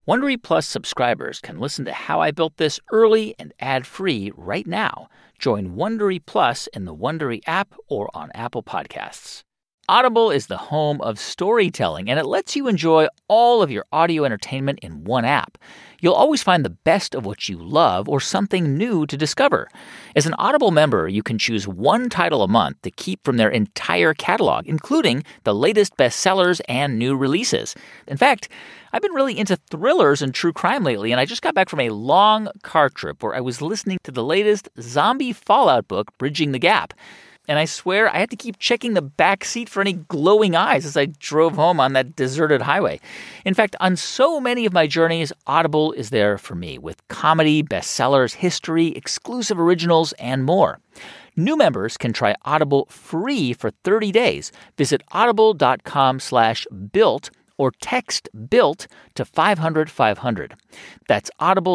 Wondery Plus subscribers can listen to How I Built This early and ad-free right now. Join Wondery Plus in the Wondery app or on Apple Podcasts. Audible is the home of storytelling, and it lets you enjoy all of your audio entertainment in one app. You'll always find the best of what you love or something new to discover. As an Audible member, you can choose one title a month to keep from their entire catalog, including the latest bestsellers and new releases. In fact, I've been really into thrillers and true crime lately, and I just got back from a long car trip where I was listening to the latest zombie Fallout book, Bridging the Gap. And I swear I had to keep checking the back seat for any glowing eyes as I drove home on that deserted highway. In fact, on so many of my journeys, Audible is there for me with comedy, bestsellers, history, exclusive originals, and more. New members can try Audible free for 30 days. Visit audible.com/built or text BUILT to 500-500. That's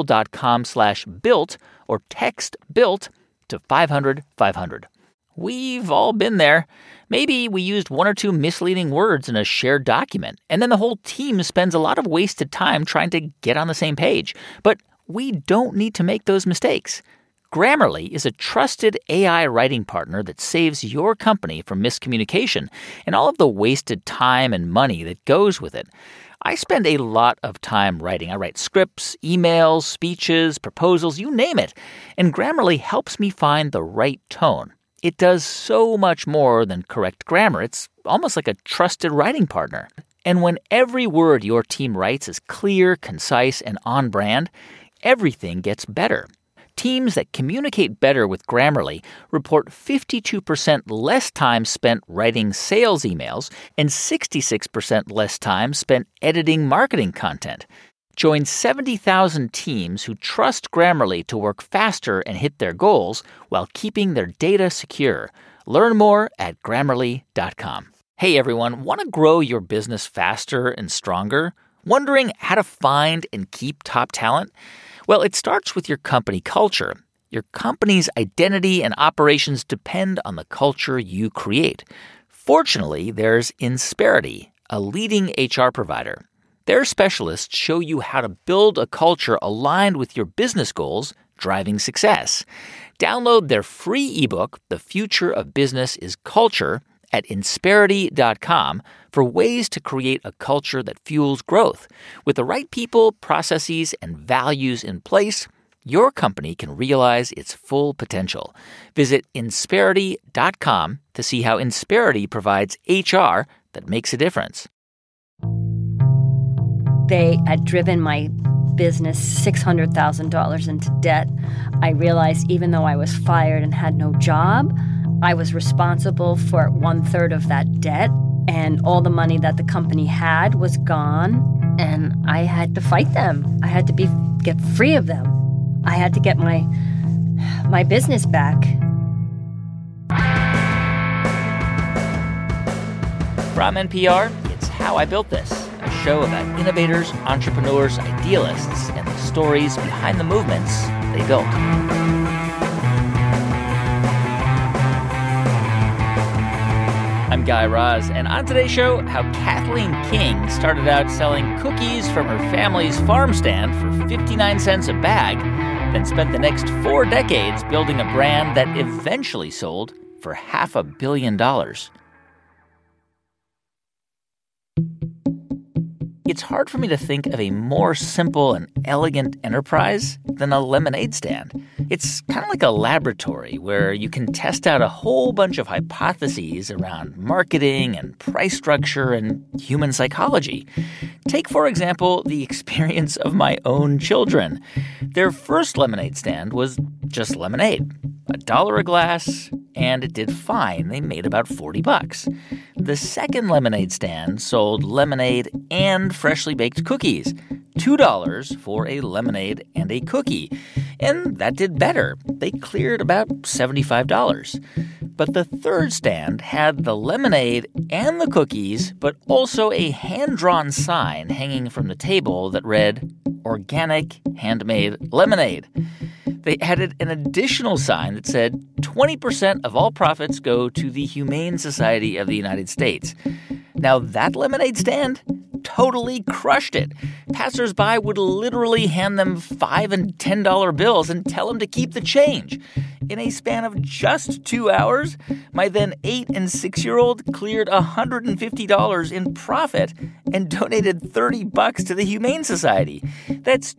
audible.com/built or text BUILT to 500-500. We've all been there. Maybe we used one or two misleading words in a shared document, and then the whole team spends a lot of wasted time trying to get on the same page. But we don't need to make those mistakes. Grammarly is a trusted AI writing partner that saves your company from miscommunication and all of the wasted time and money that goes with it. I spend a lot of time writing. I write scripts, emails, speeches, proposals, you name it. And Grammarly helps me find the right tone. It does so much more than correct grammar. It's almost like a trusted writing partner. And when every word your team writes is clear, concise, and on brand, everything gets better. Teams that communicate better with Grammarly report 52% less time spent writing sales emails and 66% less time spent editing marketing content. Join 70,000 teams who trust Grammarly to work faster and hit their goals while keeping their data secure. Learn more at Grammarly.com. Hey everyone, want to grow your business faster and stronger? Wondering how to find and keep top talent? Well, it starts with your company culture. Your company's identity and operations depend on the culture you create. Fortunately, there's Insperity, a leading HR provider. Their specialists show you how to build a culture aligned with your business goals, driving success. Download their free ebook, The Future of Business is Culture, at Insperity.com for ways to create a culture that fuels growth. With the right people, processes, and values in place, your company can realize its full potential. Visit Insperity.com to see how Insperity provides HR that makes a difference. They had driven my business $600,000 into debt. I realized even though I was fired and had no job, I was responsible for 1/3 of that debt, and all the money that the company had was gone, and I had to fight them. I had to get free of them. I had to get my business back. From NPR, it's How I Built This, a show about innovators, entrepreneurs, idealists, and the stories behind the movements they built. I'm Guy Raz, and on today's show, how Kathleen King started out selling cookies from her family's farm stand for 59 cents a bag, then spent the next 4 decades building a brand that eventually sold for $500 million. It's hard for me to think of a more simple and elegant enterprise than a lemonade stand. It's kind of like a laboratory where you can test out a whole bunch of hypotheses around marketing and price structure and human psychology. Take, for example, the experience of my own children. Their first lemonade stand was just lemonade. $1 a glass, and it did fine. They made about $40. The second lemonade stand sold lemonade and freshly baked cookies, $2 for a lemonade and a cookie. And that did better. They cleared about $75. But the third stand had the lemonade and the cookies, but also a hand-drawn sign hanging from the table that read, "Organic Handmade Lemonade." They added an additional sign that said 20% of all profits go to the Humane Society of the United States. Now, that lemonade stand totally crushed it. Passersby would literally hand them $5 and $10 bills and tell them to keep the change. In a span of just 2 hours, my then 8- and 6-year-old cleared $150 in profit and donated $30 to the Humane Society. That's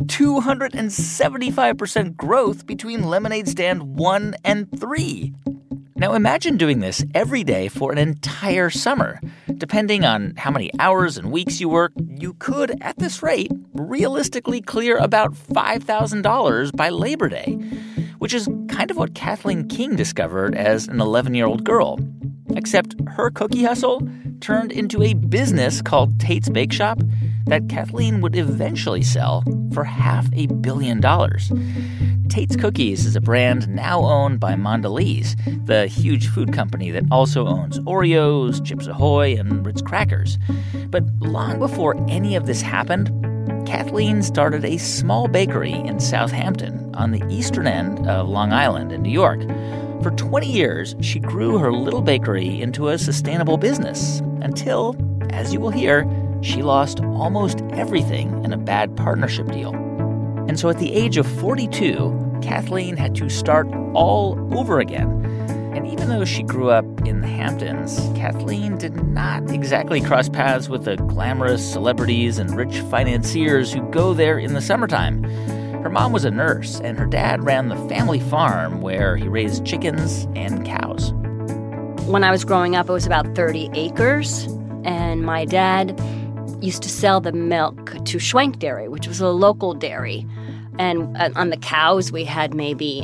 275% growth between lemonade stand 1 and 3. Now imagine doing this every day for an entire summer. Depending on how many hours and weeks you work, you could, at this rate, realistically clear about $5,000 by Labor Day, which is kind of what Kathleen King discovered as an 11-year-old girl. Except her cookie hustle turned into a business called Tate's Bake Shop that Kathleen would eventually sell for $500 million. Tate's Cookies is a brand now owned by Mondelez, the huge food company that also owns Oreos, Chips Ahoy, and Ritz Crackers. But long before any of this happened, Kathleen started a small bakery in Southampton on the eastern end of Long Island in New York. For 20 years, she grew her little bakery into a sustainable business until, as you will hear, she lost almost everything in a bad partnership deal. And so at the age of 42, Kathleen had to start all over again. And even though she grew up in the Hamptons, Kathleen did not exactly cross paths with the glamorous celebrities and rich financiers who go there in the summertime. Her mom was a nurse, and her dad ran the family farm where he raised chickens and cows. When I was growing up, it was about 30 acres, and my dad used to sell the milk to Schwenk Dairy, which was a local dairy. And on the cows, we had maybe,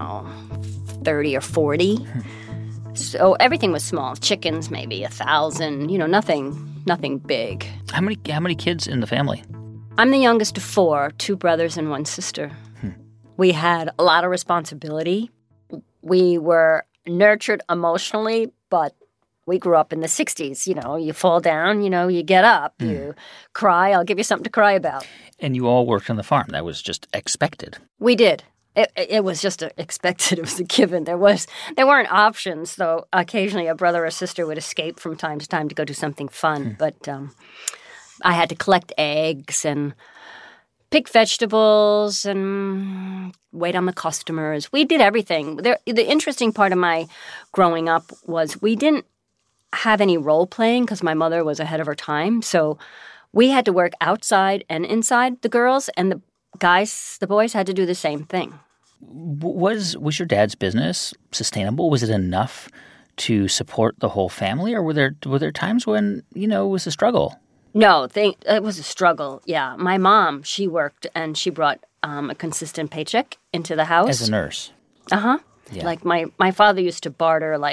30 or 40. So everything was small. Chickens, maybe 1,000, nothing big. How many kids in the family? I'm the youngest of 4, 2 brothers and 1 sister. We had a lot of responsibility. We were nurtured emotionally, but we grew up in the 60s. You fall down, you get up, you cry. I'll give you something to cry about. And you all worked on the farm. That was just expected. We did. It was just expected. It was a given. There weren't options, though. Occasionally, a brother or sister would escape from time to time to go do something fun. But I had to collect eggs and pick vegetables and wait on the customers. We did everything. The interesting part of my growing up was we didn't have any role playing because my mother was ahead of her time. So we had to work outside and inside, the girls, and the boys had to do the same thing. Was your dad's business sustainable? Was it enough to support the whole family, or were there times when, it was a struggle? No, it was a struggle, yeah. My mom, she worked, and she brought a consistent paycheck into the house. As a nurse? Uh-huh. Yeah. Like my father used to barter, a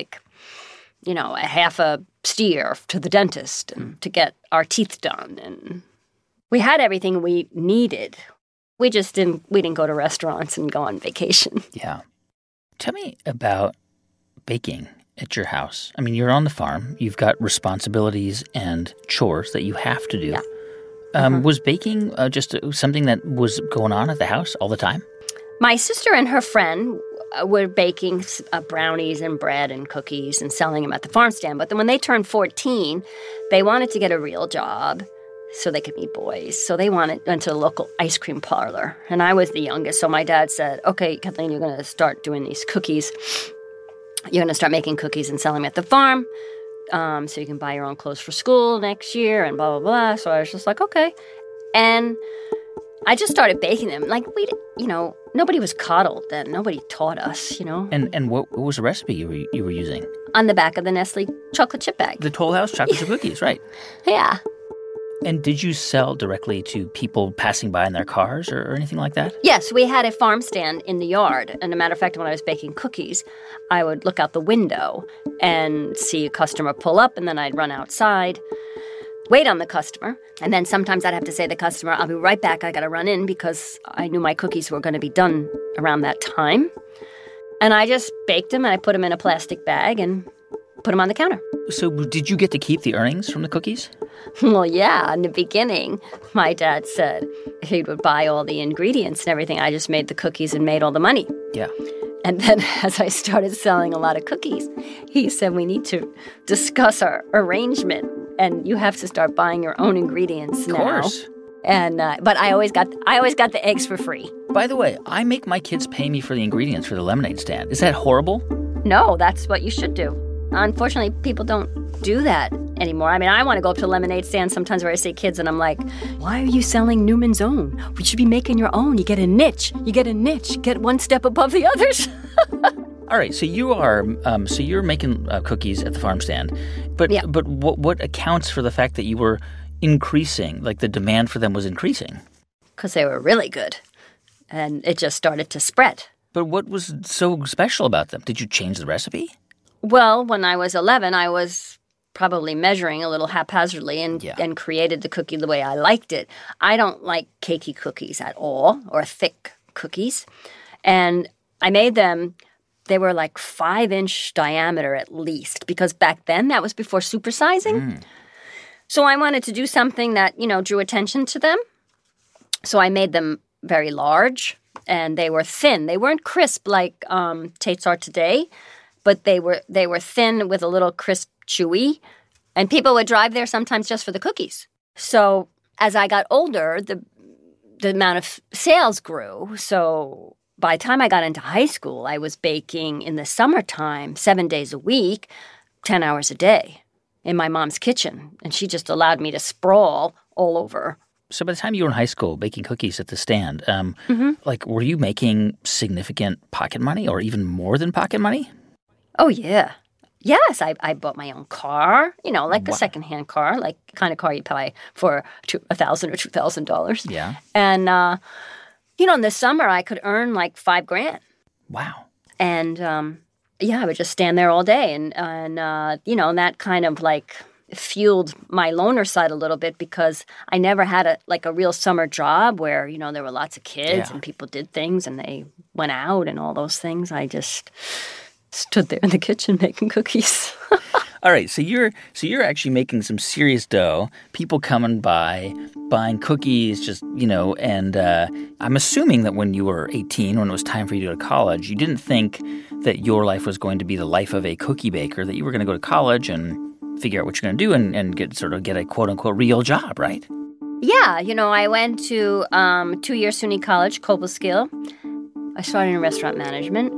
half a steer to the dentist and to get our teeth done. And we had everything we needed. We just didn't go to restaurants and go on vacation. Yeah. Tell me about baking at your house. I mean, you're on the farm. You've got responsibilities and chores that you have to do. Yeah. Was baking just something that was going on at the house all the time? My sister and her friend were baking brownies and bread and cookies and selling them at the farm stand. But then when they turned 14, they wanted to get a real job so they could meet boys. So they went to a local ice cream parlor. And I was the youngest. So my dad said, okay, Kathleen, you're going to start doing these cookies. You're going to start making cookies and selling them at the farm so you can buy your own clothes for school next year and blah, blah, blah. So I was just like, okay. And I just started baking them. Like, nobody was coddled then. Nobody taught us, And what was the recipe you were using? On the back of the Nestle chocolate chip bag. The Toll House chocolate chip cookies, right. Yeah. And did you sell directly to people passing by in their cars or anything like that? Yes, we had a farm stand in the yard. And a matter of fact, when I was baking cookies, I would look out the window and see a customer pull up, and then I'd run outside, wait on the customer, and then sometimes I'd have to say to the customer, I'll be right back, I got to run in, because I knew my cookies were going to be done around that time. And I just baked them, and I put them in a plastic bag and put them on the counter. So did you get to keep the earnings from the cookies? Well, yeah. In the beginning, my dad said he would buy all the ingredients and everything. I just made the cookies and made all the money. Yeah. And then as I started selling a lot of cookies, he said we need to discuss our arrangement. and you have to start buying your own ingredients now. Of course. And but I always got the eggs for free. By the way, I make my kids pay me for the ingredients for the lemonade stand. Is that horrible? No, that's what you should do. Unfortunately, people don't do that anymore. I mean, I want to go up to a lemonade stand sometimes where I see kids and I'm like, why are you selling Newman's Own? We should be making your own. You get a niche. Get one step above the others. All right, so you're making cookies at the farm stand, but what accounts for the fact that you were increasing, like the demand for them was increasing? Because they were really good, and it just started to spread. But what was so special about them? Did you change the recipe? Well, when I was 11, I was probably measuring a little haphazardly and created the cookie the way I liked it. I don't like cakey cookies at all, or thick cookies. And I made them, they were like 5-inch diameter at least, because back then that was before supersizing. So I wanted to do something that, drew attention to them. So I made them very large, and they were thin. They weren't crisp like Tate's are today, but they were thin with a little crisp chewy, and people would drive there sometimes just for the cookies. So as I got older, the amount of sales grew. So by the time I got into high school, I was baking in the summertime 7 days a week, 10 hours a day in my mom's kitchen, and she just allowed me to sprawl all over. So by the time you were in high school baking cookies at the stand, were you making significant pocket money or even more than pocket money? Oh, yeah. Yes, I bought my own car, like a secondhand car, like kind of car you buy for $1,000 or $2,000. Yeah. And, in the summer I could earn like $5,000. Wow. And, I would just stand there all day. And that kind of like fueled my loner side a little bit because I never had a real summer job where, there were lots of kids and people did things and they went out and all those things. I just stood there in the kitchen making cookies. All right, so you're actually making some serious dough. People coming by, buying cookies, just, and I'm assuming that when you were 18, when it was time for you to go to college, you didn't think that your life was going to be the life of a cookie baker, that you were going to go to college and figure out what you're going to do and get a quote-unquote real job, right? Yeah, I went to 2-year SUNY college, Cobleskill. I started in restaurant management.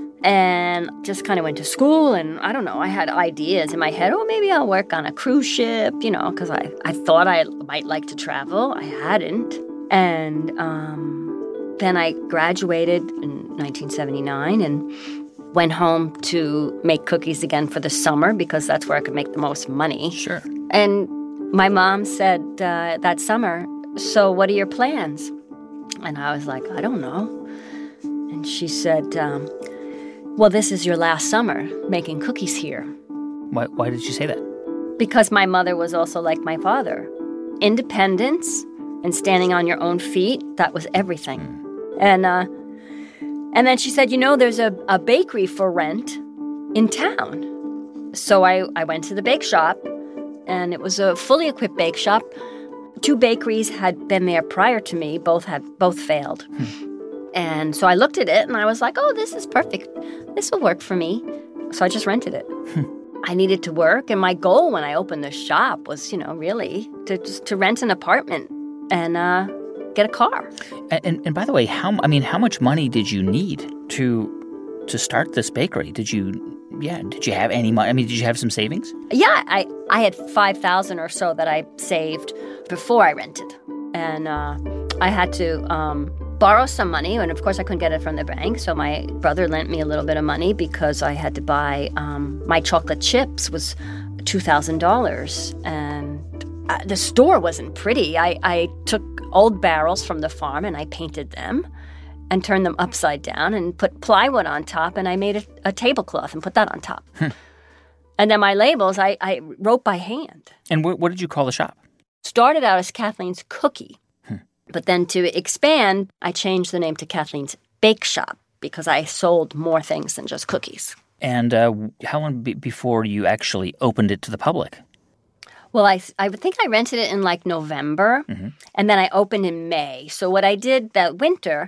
And just kind of went to school, and I don't know, I had ideas in my head. Oh, maybe I'll work on a cruise ship, because I thought I might like to travel. I hadn't. And then I graduated in 1979 and went home to make cookies again for the summer because that's where I could make the most money. Sure. And my mom said that summer, so what are your plans? And I was like, I don't know. And she said, well, this is your last summer making cookies here. Why did you say that? Because my mother was also like my father. Independence and standing on your own feet, that was everything. And then she said, there's a bakery for rent in town. So I went to the bake shop, and it was a fully equipped bake shop. 2 bakeries had been there prior to me. Both failed. And so I looked at it and I was like, oh, this is perfect. This will work for me. So I just rented it. I needed to work. And my goal when I opened the shop was, really to rent an apartment and get a car. And by the way, how much money did you need to start this bakery? Did you have any money? Did you have some savings? Yeah, I had $5,000 or so that I saved before I rented. And I had to borrow some money, and of course I couldn't get it from the bank, so my brother lent me a little bit of money because I had to buy my chocolate chips was $2,000, and the store wasn't pretty. I took old barrels from the farm and I painted them and turned them upside down and put plywood on top, and I made a tablecloth and put that on top. And then my labels I wrote by hand. And what did you call the shop? Started out as Kathleen's Cookie. But then to expand, I changed the name to Kathleen's Bake Shop because I sold more things than just cookies. And how long before you actually opened it to the public? Well, I think I rented it in like November, and then I opened in May. So what I did that winter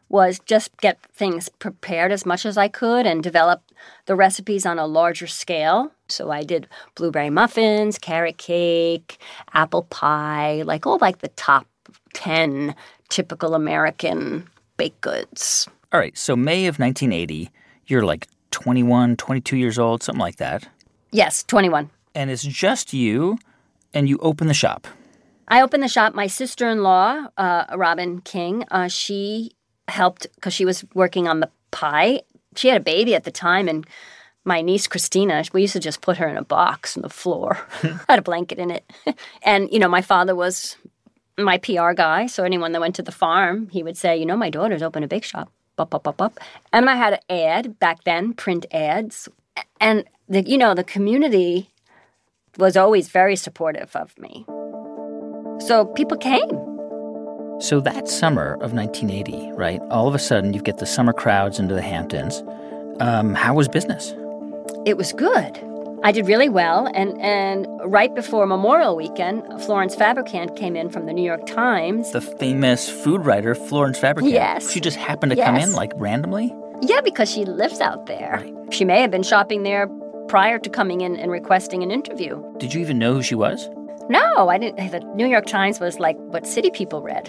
was just get things prepared as much as I could and develop the recipes on a larger scale. So I did blueberry muffins, carrot cake, apple pie, like the top 10 typical American baked goods. All right, so May of 1980, you're like 21, 22 years old, something like that. Yes, 21. And it's just you, and you open the shop. I opened the shop. My sister-in-law, Robin King, she helped because she was working on the pie. She had a baby at the time, and my niece, Christina, we used to just put her in a box on the floor. Had a blanket in it. And, my father was my PR guy, so anyone that went to the farm, he would say, my daughter's opened a bake shop. Up, up, up, up. And I had an ad back then, print ads. And, the community was always very supportive of me. So people came. So that summer of 1980, right, all of a sudden you get the summer crowds into the Hamptons. How was business? It was good. I did really well. And right before Memorial Weekend, Florence Fabricant came in from the New York Times. The famous food writer, Florence Fabricant. Yes. She just happened to come in, randomly? Yeah, because she lives out there. Right. She may have been shopping there prior to coming in and requesting an interview. Did you even know who she was? No, I didn't. The New York Times was like what city people read.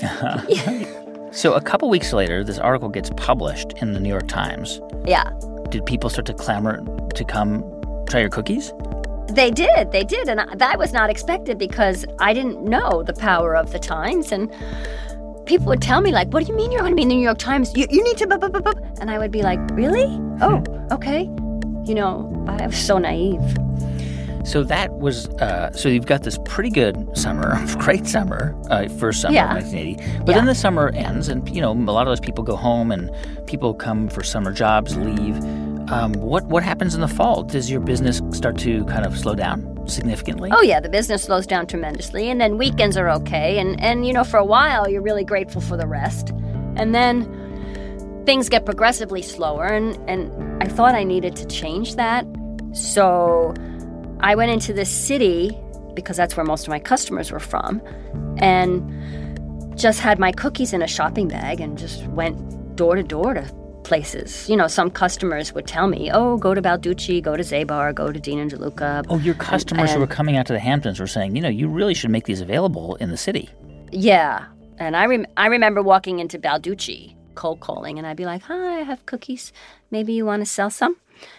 So a couple weeks later, this article gets published in the New York Times. Yeah. Did people start to clamor to come try your cookies? They did. And that was not expected because I didn't know the power of the Times. And people would tell me, what do you mean you're going to be in the New York Times? You need to... And I would be like, really? Oh, okay. I was so naive. So that was, so you've got this pretty good summer, great summer, first summer of 1980. But then the summer ends and, a lot of those people go home and people come for summer jobs, leave. What happens in the fall? Does your business start to kind of slow down significantly? Oh, yeah, the business slows down tremendously. And then weekends are okay. And for a while, you're really grateful for the rest. And then things get progressively slower. And I thought I needed to change that. So I went into the city, because that's where most of my customers were from, and just had my cookies in a shopping bag and just went door to door to places. Some customers would tell me, oh, go to Balducci, go to Zabar, go to Dean & DeLuca. Oh, your customers who were coming out to the Hamptons were saying, you really should make these available in the city. Yeah. And I remember walking into Balducci, cold calling, and I'd be like, hi, I have cookies. Maybe you want to sell some?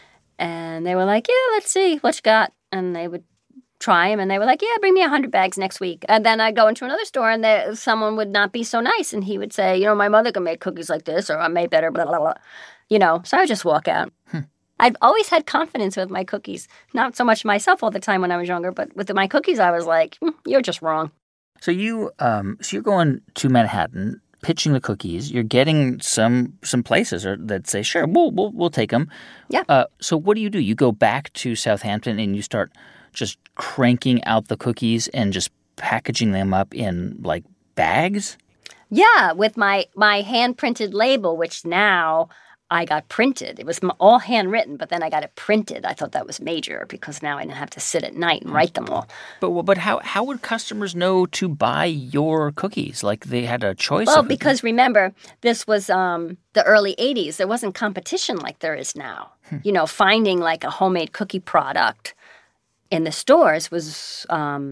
And they were like, yeah, let's see what you got. And they would try them, and they were like, yeah, bring me 100 bags next week. And then I'd go into another store, and someone would not be so nice, and he would say, my mother can make cookies like this, or I made better, blah, blah, blah. So I would just walk out. I've always had confidence with my cookies. Not so much myself all the time when I was younger, but with my cookies, I was like, you're just wrong. So you're going to Manhattan, pitching the cookies. You're getting some places that say, sure, we'll take them. Yeah. So what do? You go back to Southampton and you start just cranking out the cookies and just packaging them up in bags? Yeah, with my hand-printed label, which now I got printed. It was all handwritten, but then I got it printed. I thought that was major because now I didn't have to sit at night and write them all. But how would customers know to buy your cookies? They had a choice? Well, because remember, this was the early 80s. There wasn't competition like there is now. Finding a homemade cookie product in the stores was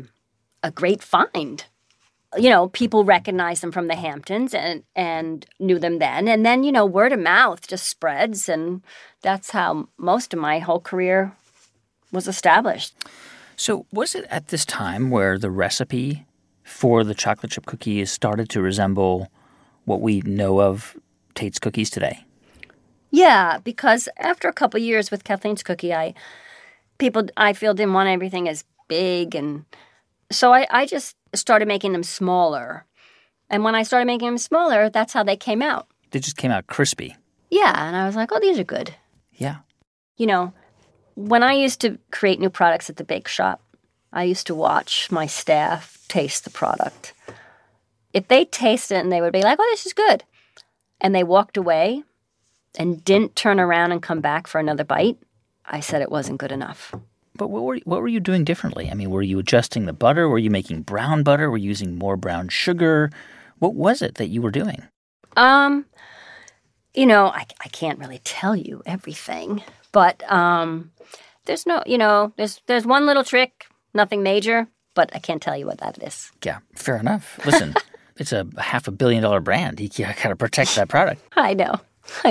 a great find. People recognized them from the Hamptons and knew them then. And then, word of mouth just spreads. And that's how most of my whole career was established. So was it at this time where the recipe for the chocolate chip cookies started to resemble what we know of Tate's cookies today? Yeah, because after a couple years with Kathleen's Cookie, I feel didn't want everything as big, and so I just started making them smaller. And when I started making them smaller, that's how they came out. They just came out crispy. Yeah, and I was like, oh, these are good. Yeah. When I used to create new products at the bake shop, I used to watch my staff taste the product. If they taste it and they would be like, oh, this is good, and they walked away and didn't turn around and come back for another bite, I said it wasn't good enough. But what were you doing differently? I mean, were you adjusting the butter? Were you making brown butter? Were you using more brown sugar? What was it that you were doing? I can't really tell you everything, but there's no, there's one little trick, nothing major, but I can't tell you what that is. Yeah, fair enough. Listen, it's a $500 million brand. You got to protect that product. I know.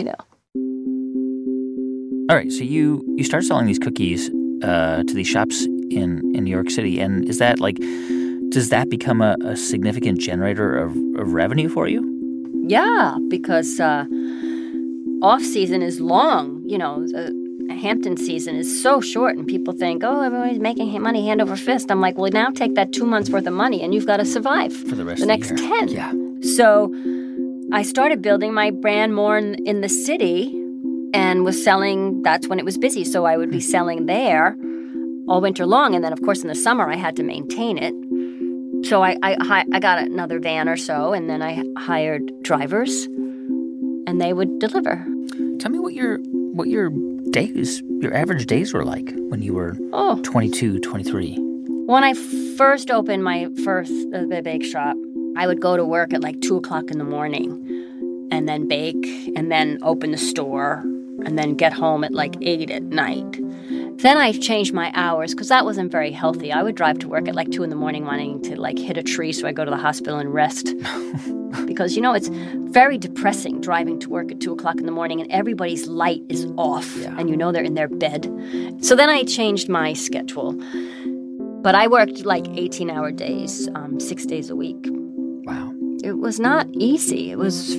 All right, so you start selling these cookies to these shops in New York City, and is that does that become a significant generator of revenue for you? Yeah, because off-season is long. The Hampton season is so short, and people think, oh, everybody's making money hand over fist. I'm like, well, now take that 2 months worth of money, and you've got to survive for the rest of the next year. 10. Yeah. So I started building my brand more in the city and was selling. That's when it was busy, so I would be selling there all winter long. And then, of course, in the summer, I had to maintain it. So I got another van or so, and then I hired drivers, and they would deliver. Tell me what your average days were like when you were 22, 23. When I first opened my the bake shop, I would go to work at like 2 o'clock in the morning and then bake and then open the store and then get home at like 8 at night. Then I changed my hours because that wasn't very healthy. I would drive to work at like 2 in the morning wanting to like hit a tree so I go to the hospital and rest. Because, it's very depressing driving to work at 2 o'clock in the morning and everybody's light is off and they're in their bed. So then I changed my schedule. But I worked like 18-hour days, 6 days a week. Wow. It was not easy. It was,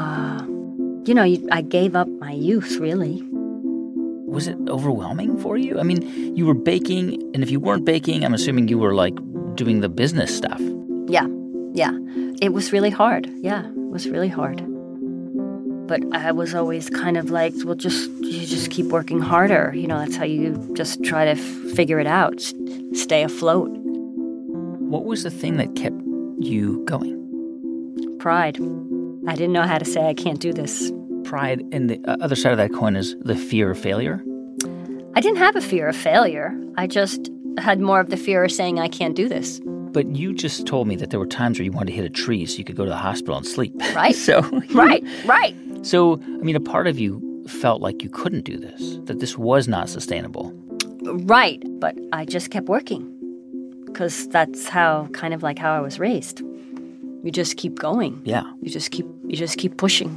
I gave up my youth, really. Was it overwhelming for you? I mean, you were baking, and if you weren't baking, I'm assuming you were, doing the business stuff. Yeah. It was really hard. Yeah, it was really hard. But I was always kind of like, well, you just keep working harder. That's how you just try to figure it out, stay afloat. What was the thing that kept you going? Pride. I didn't know how to say I can't do this. Pride, and the other side of that coin is the fear of failure? I didn't have a fear of failure. I just had more of the fear of saying I can't do this. But you just told me that there were times where you wanted to hit a tree so you could go to the hospital and sleep. Right. Right. So, a part of you felt like you couldn't do this, that this was not sustainable. Right. But I just kept working because that's how I was raised. You just keep going. Yeah. You just keep pushing.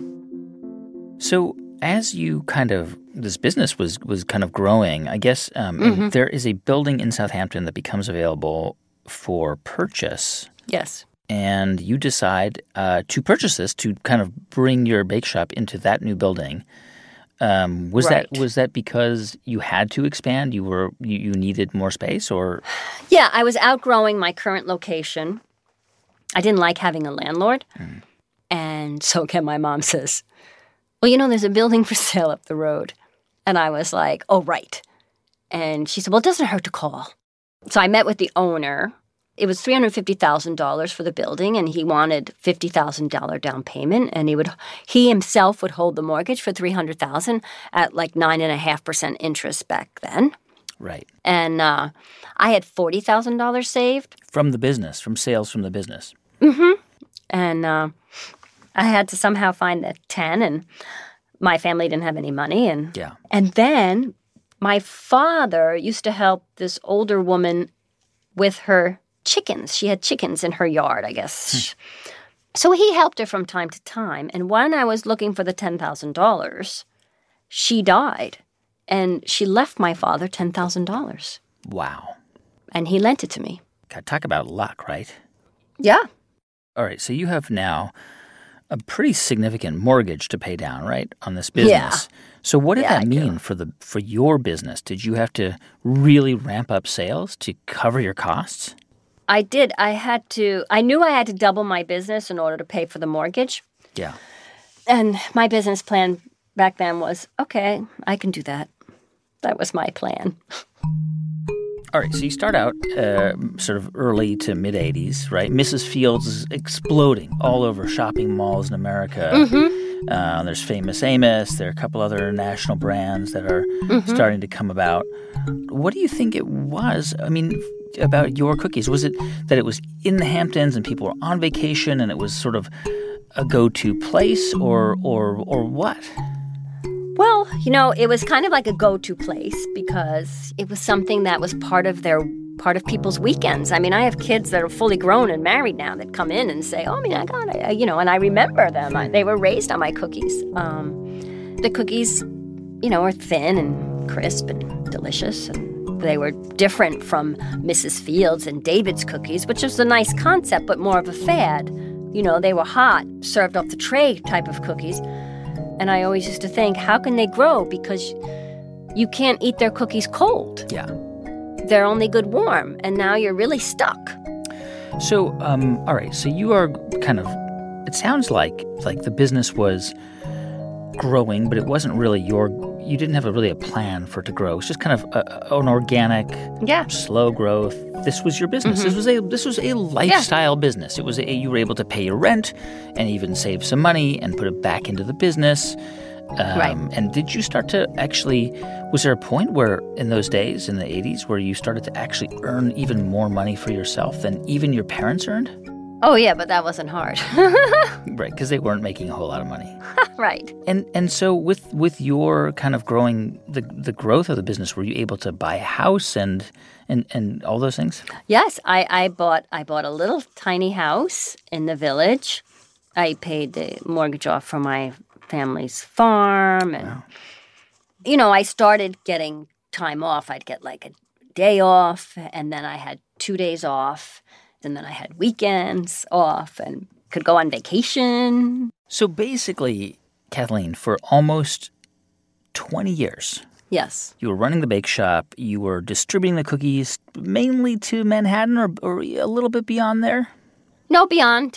So as this business was kind of growing, I guess there is a building in Southampton that becomes available for purchase. Yes. And you decide to purchase this to kind of bring your bake shop into that new building. Was that because you had to expand? You needed more space, or? Yeah, I was outgrowing my current location. I didn't like having a landlord. And so again, my mom says, well, there's a building for sale up the road. And I was like, oh, right. And she said, well, it doesn't hurt to call. So I met with the owner. It was $350,000 for the building, and he wanted $50,000 down payment. And he himself would hold the mortgage for $300,000 at like 9.5% interest back then. Right. And I had $40,000 saved. From the business, from sales from the business. Mm-hmm. And I had to somehow find the 10, and my family didn't have any money. And then my father used to help this older woman with her chickens. She had chickens in her yard, I guess. So he helped her from time to time. And when I was looking for the $10,000, she died. And she left my father $10,000. Wow. And he lent it to me. God, talk about luck, right? Yeah. All right, so you have now a pretty significant mortgage to pay down, right, on this business. Yeah. So what did that mean for your business? Did you have to really ramp up sales to cover your costs? I did. I knew I had to double my business in order to pay for the mortgage. Yeah. And my business plan back then was, okay, I can do that. That was my plan. All right, so you start out sort of early to mid-'80s, right? Mrs. Fields is exploding all over shopping malls in America. Mm-hmm. There's Famous Amos. There are a couple other national brands that are starting to come about. What do you think it was, about your cookies? Was it that it was in the Hamptons and people were on vacation and it was sort of a go-to place or what? Well, it was kind of like a go-to place because it was something that was part of people's weekends. I mean, I have kids that are fully grown and married now that come in and say, "Oh, I mean, I got it," and I remember them. They were raised on my cookies. The cookies, are thin and crisp and delicious, and they were different from Mrs. Fields and David's cookies, which was a nice concept, but more of a fad. They were hot, served off the tray type of cookies. And I always used to think, how can they grow? Because you can't eat their cookies cold. Yeah. They're only good warm, and now you're really stuck. So, all right, so you are kind of, it sounds like the business was growing, but it wasn't really you didn't have a plan for it to grow. It's just kind of an organic, slow growth. This was your business. Mm-hmm. This was a lifestyle business. It was you were able to pay your rent and even save some money and put it back into the business. Right. And did you start to actually, was there a point where in those days, in the 80s, where you started to actually earn even more money for yourself than even your parents earned? Oh, yeah, but that wasn't hard. Right, because they weren't making a whole lot of money. Right. And so with your kind of growing, the growth of the business, were you able to buy a house and all those things? Yes, I bought a little tiny house in the village. I paid the mortgage off for my family's farm. And, I started getting time off. I'd get like a day off, and then I had 2 days off. And then I had weekends off and could go on vacation. So basically, Kathleen, for almost 20 years, yes, you were running the bake shop. You were distributing the cookies mainly to Manhattan or a little bit beyond there? No, beyond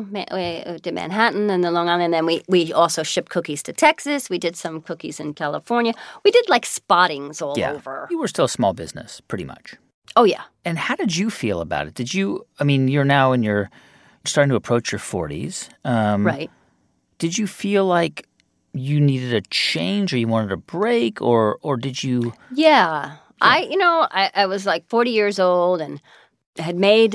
to Manhattan and the Long Island. And then we also shipped cookies to Texas. We did some cookies in California. We did like spottings all over. You were still a small business, pretty much. Oh, yeah. And how did you feel about it? You're now you're starting to approach your 40s. Right. Did you feel like you needed a change or you wanted a break or did you? Yeah. I was like 40 years old and had made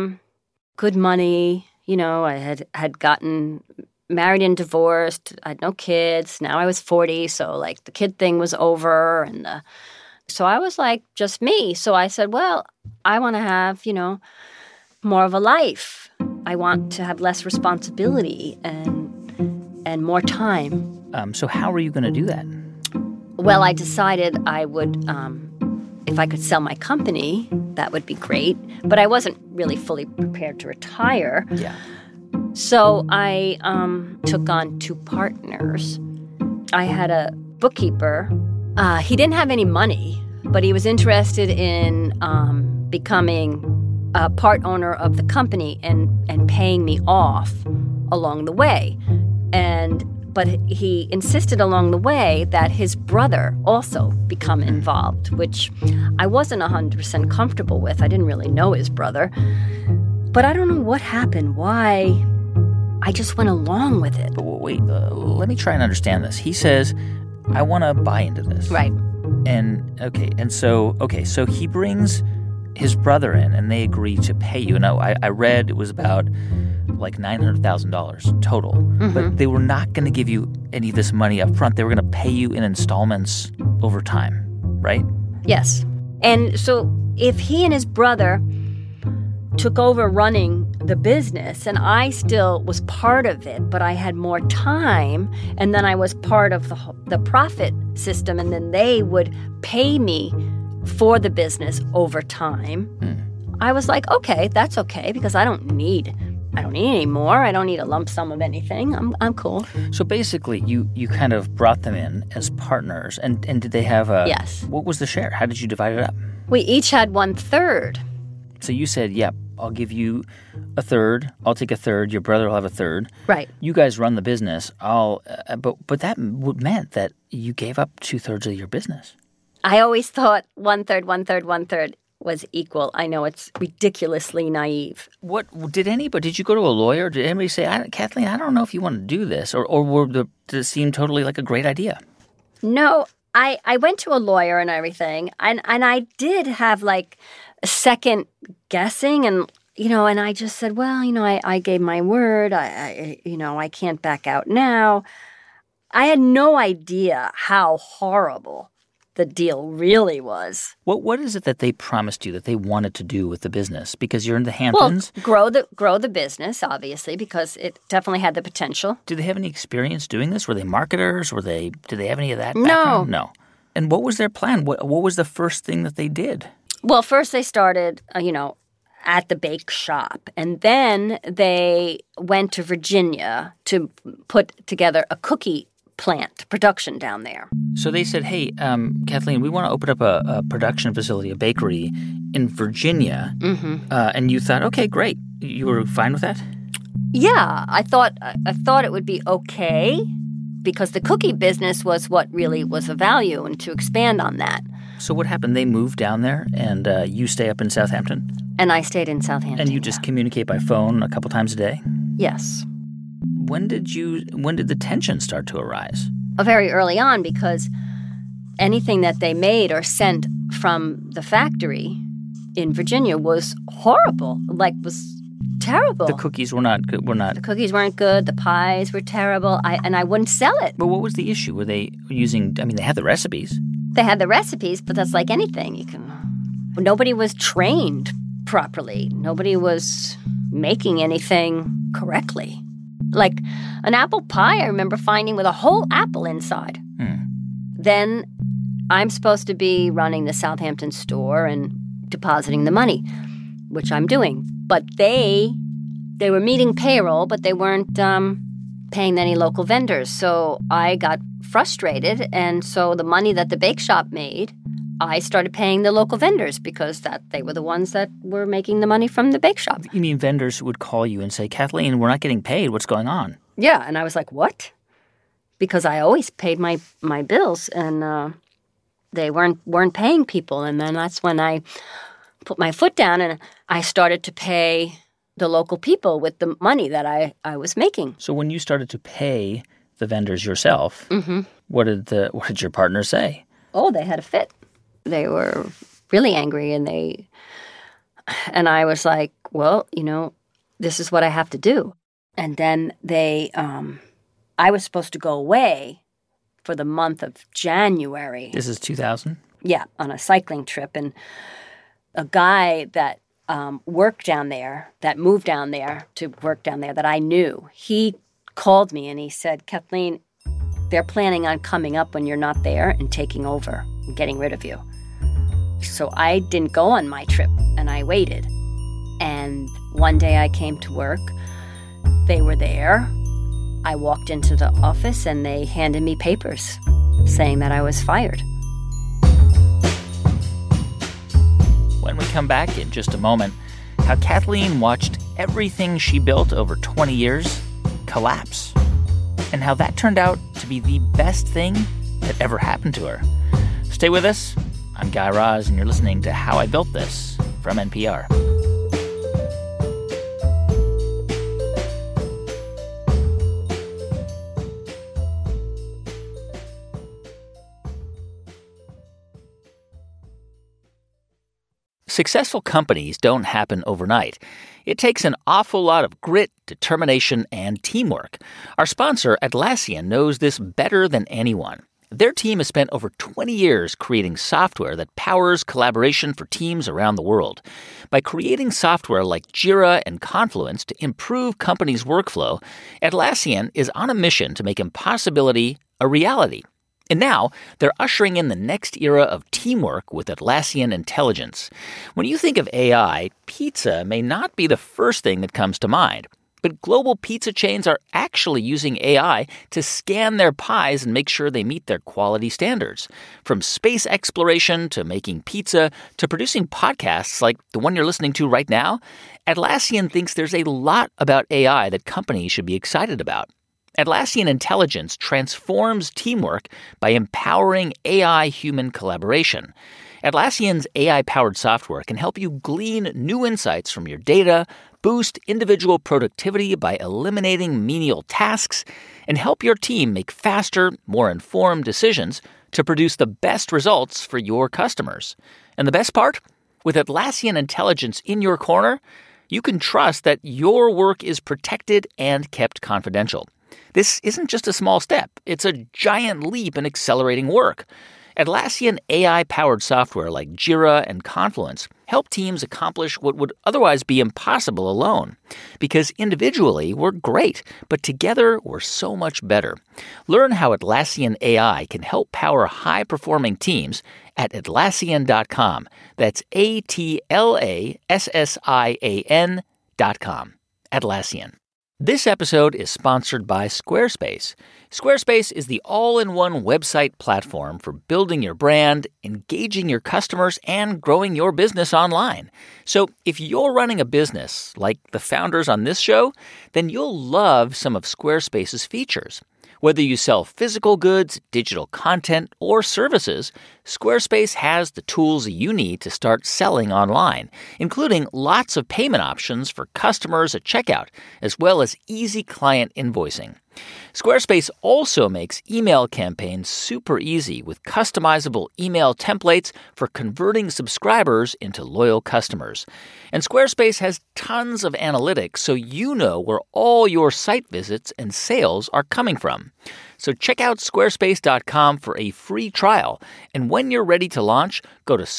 good money. I had gotten married and divorced. I had no kids. Now I was 40, so like the kid thing was over and so I was like, just me. So I said, well, I want to have, more of a life. I want to have less responsibility and more time. So how are you going to do that? Well, I decided I would, if I could sell my company, that would be great. But I wasn't really fully prepared to retire. Yeah. So I took on 2 partners. I had a bookkeeper. He didn't have any money, but he was interested in becoming a part owner of the company and paying me off along the way. But he insisted along the way that his brother also become involved, which I wasn't 100% comfortable with. I didn't really know his brother. But I don't know what happened, why I just went along with it. But wait, let me try and understand this. He says, I want to buy into this. Right. So he brings his brother in and they agree to pay you. Now, I read it was about like $900,000 total, but they were not going to give you any of this money up front. They were going to pay you in installments over time, right? Yes. And so if he and his brother took over running the business and I still was part of it, but I had more time and then I was part of the profit system and then they would pay me for the business over time, I was like, okay, that's okay because I don't need any more. I don't need a lump sum of anything. I'm cool. So basically, you kind of brought them in as partners, and did they have a... Yes. What was the share? How did you divide it up? We each had 1/3. So you said, yep, I'll give you a third. I'll take a third. Your brother will have a third. Right. You guys run the business. But that meant that you gave up 2/3 of your business. I always thought 1/3, 1/3, 1/3 was equal. I know it's ridiculously naive. Did you go to a lawyer? Did anybody say, Kathleen, I don't know if you want to do this? Or did it seem totally like a great idea? No, I went to a lawyer and everything. And I did have like a second guessing. And And I just said, well, I gave my word. I can't back out now. I had no idea how horrible the deal really was. What is it that they promised you that they wanted to do with the business? Because you're in the Hamptons. Well, grow the business, obviously, because it definitely had the potential. Did they have any experience doing this? Were they marketers? Did they have any of that background? No. And what was their plan? What was the first thing that they did? Well, first they started, at the bake shop. And then they went to Virginia to put together a cookie plant production down there. So they said, hey, Kathleen, we want to open up a production facility, a bakery in Virginia. Mm-hmm. And you thought, okay, great. You were fine with that? Yeah, I thought it would be okay because the cookie business was what really was of value and to expand on that. So what happened? They moved down there and you stay up in Southampton? And I stayed in Southampton. And you just communicate by phone a couple times a day? Yes. When did the tension start to arise? Very early on, because anything that they made or sent from the factory in Virginia was horrible, was terrible. The cookies were not good. The cookies weren't good. The pies were terrible. I wouldn't sell it. But what was the issue? Were they using? I mean, they had the recipes. They had the recipes, but that's like anything. Nobody was trained properly. Nobody was making anything correctly. Like an apple pie, I remember finding with a whole apple inside. Then I'm supposed to be running the Southampton store and depositing the money, which I'm doing. But they were meeting payroll, but they weren't paying any local vendors. So I got frustrated, and so the money that the bake shop made, I started paying the local vendors because they were the ones that were making the money from the bake shop. You mean vendors would call you and say, Kathleen, we're not getting paid. What's going on? Yeah, and I was like, what? Because I always paid my bills, and they weren't paying people. And then that's when I put my foot down and I started to pay the local people with the money that I was making. So when you started to pay the vendors yourself, what did your partner say? Oh, they had a fit. They were really angry, and I was like, well, this is what I have to do. And then I was supposed to go away for the month of January. This is 2000? Yeah, on a cycling trip. And a guy that worked down there, that moved down there to work down there that I knew, he called me and he said, Kathleen, they're planning on coming up when you're not there and taking over and getting rid of you. So I didn't go on my trip, and I waited. And one day I came to work. They were there. I walked into the office, and they handed me papers saying that I was fired. When we come back in just a moment, how Kathleen watched everything she built over 20 years collapse, and how that turned out to be the best thing that ever happened to her. Stay with us. I'm Guy Raz, and you're listening to How I Built This from NPR. Successful companies don't happen overnight. It takes an awful lot of grit, determination, and teamwork. Our sponsor, Atlassian, knows this better than anyone. Their team has spent over 20 years creating software that powers collaboration for teams around the world. By creating software like Jira and Confluence to improve companies' workflow, Atlassian is on a mission to make impossibility a reality. And now, they're ushering in the next era of teamwork with Atlassian Intelligence. When you think of AI, pizza may not be the first thing that comes to mind. But global pizza chains are actually using AI to scan their pies and make sure they meet their quality standards. From space exploration to making pizza to producing podcasts like the one you're listening to right now, Atlassian thinks there's a lot about AI that companies should be excited about. Atlassian Intelligence transforms teamwork by empowering AI-human collaboration. Atlassian's AI-powered software can help you glean new insights from your data, boost individual productivity by eliminating menial tasks, and help your team make faster, more informed decisions to produce the best results for your customers. And the best part? With Atlassian Intelligence in your corner, you can trust that your work is protected and kept confidential. This isn't just a small step. It's a giant leap in accelerating work. Atlassian AI-powered software like Jira and Confluence help teams accomplish what would otherwise be impossible alone. Because individually, we're great, but together, we're so much better. Learn how Atlassian AI can help power high-performing teams at Atlassian.com. That's Atlassian.com. Atlassian. This episode is sponsored by Squarespace. Squarespace is the all-in-one website platform for building your brand, engaging your customers, and growing your business online. So if you're running a business like the founders on this show, then you'll love some of Squarespace's features. Whether you sell physical goods, digital content, or services, Squarespace has the tools you need to start selling online, including lots of payment options for customers at checkout, as well as easy client invoicing. Squarespace also makes email campaigns super easy with customizable email templates for converting subscribers into loyal customers. And Squarespace has tons of analytics so you know where all your site visits and sales are coming from. So check out squarespace.com for a free trial. And when you're ready to launch, go to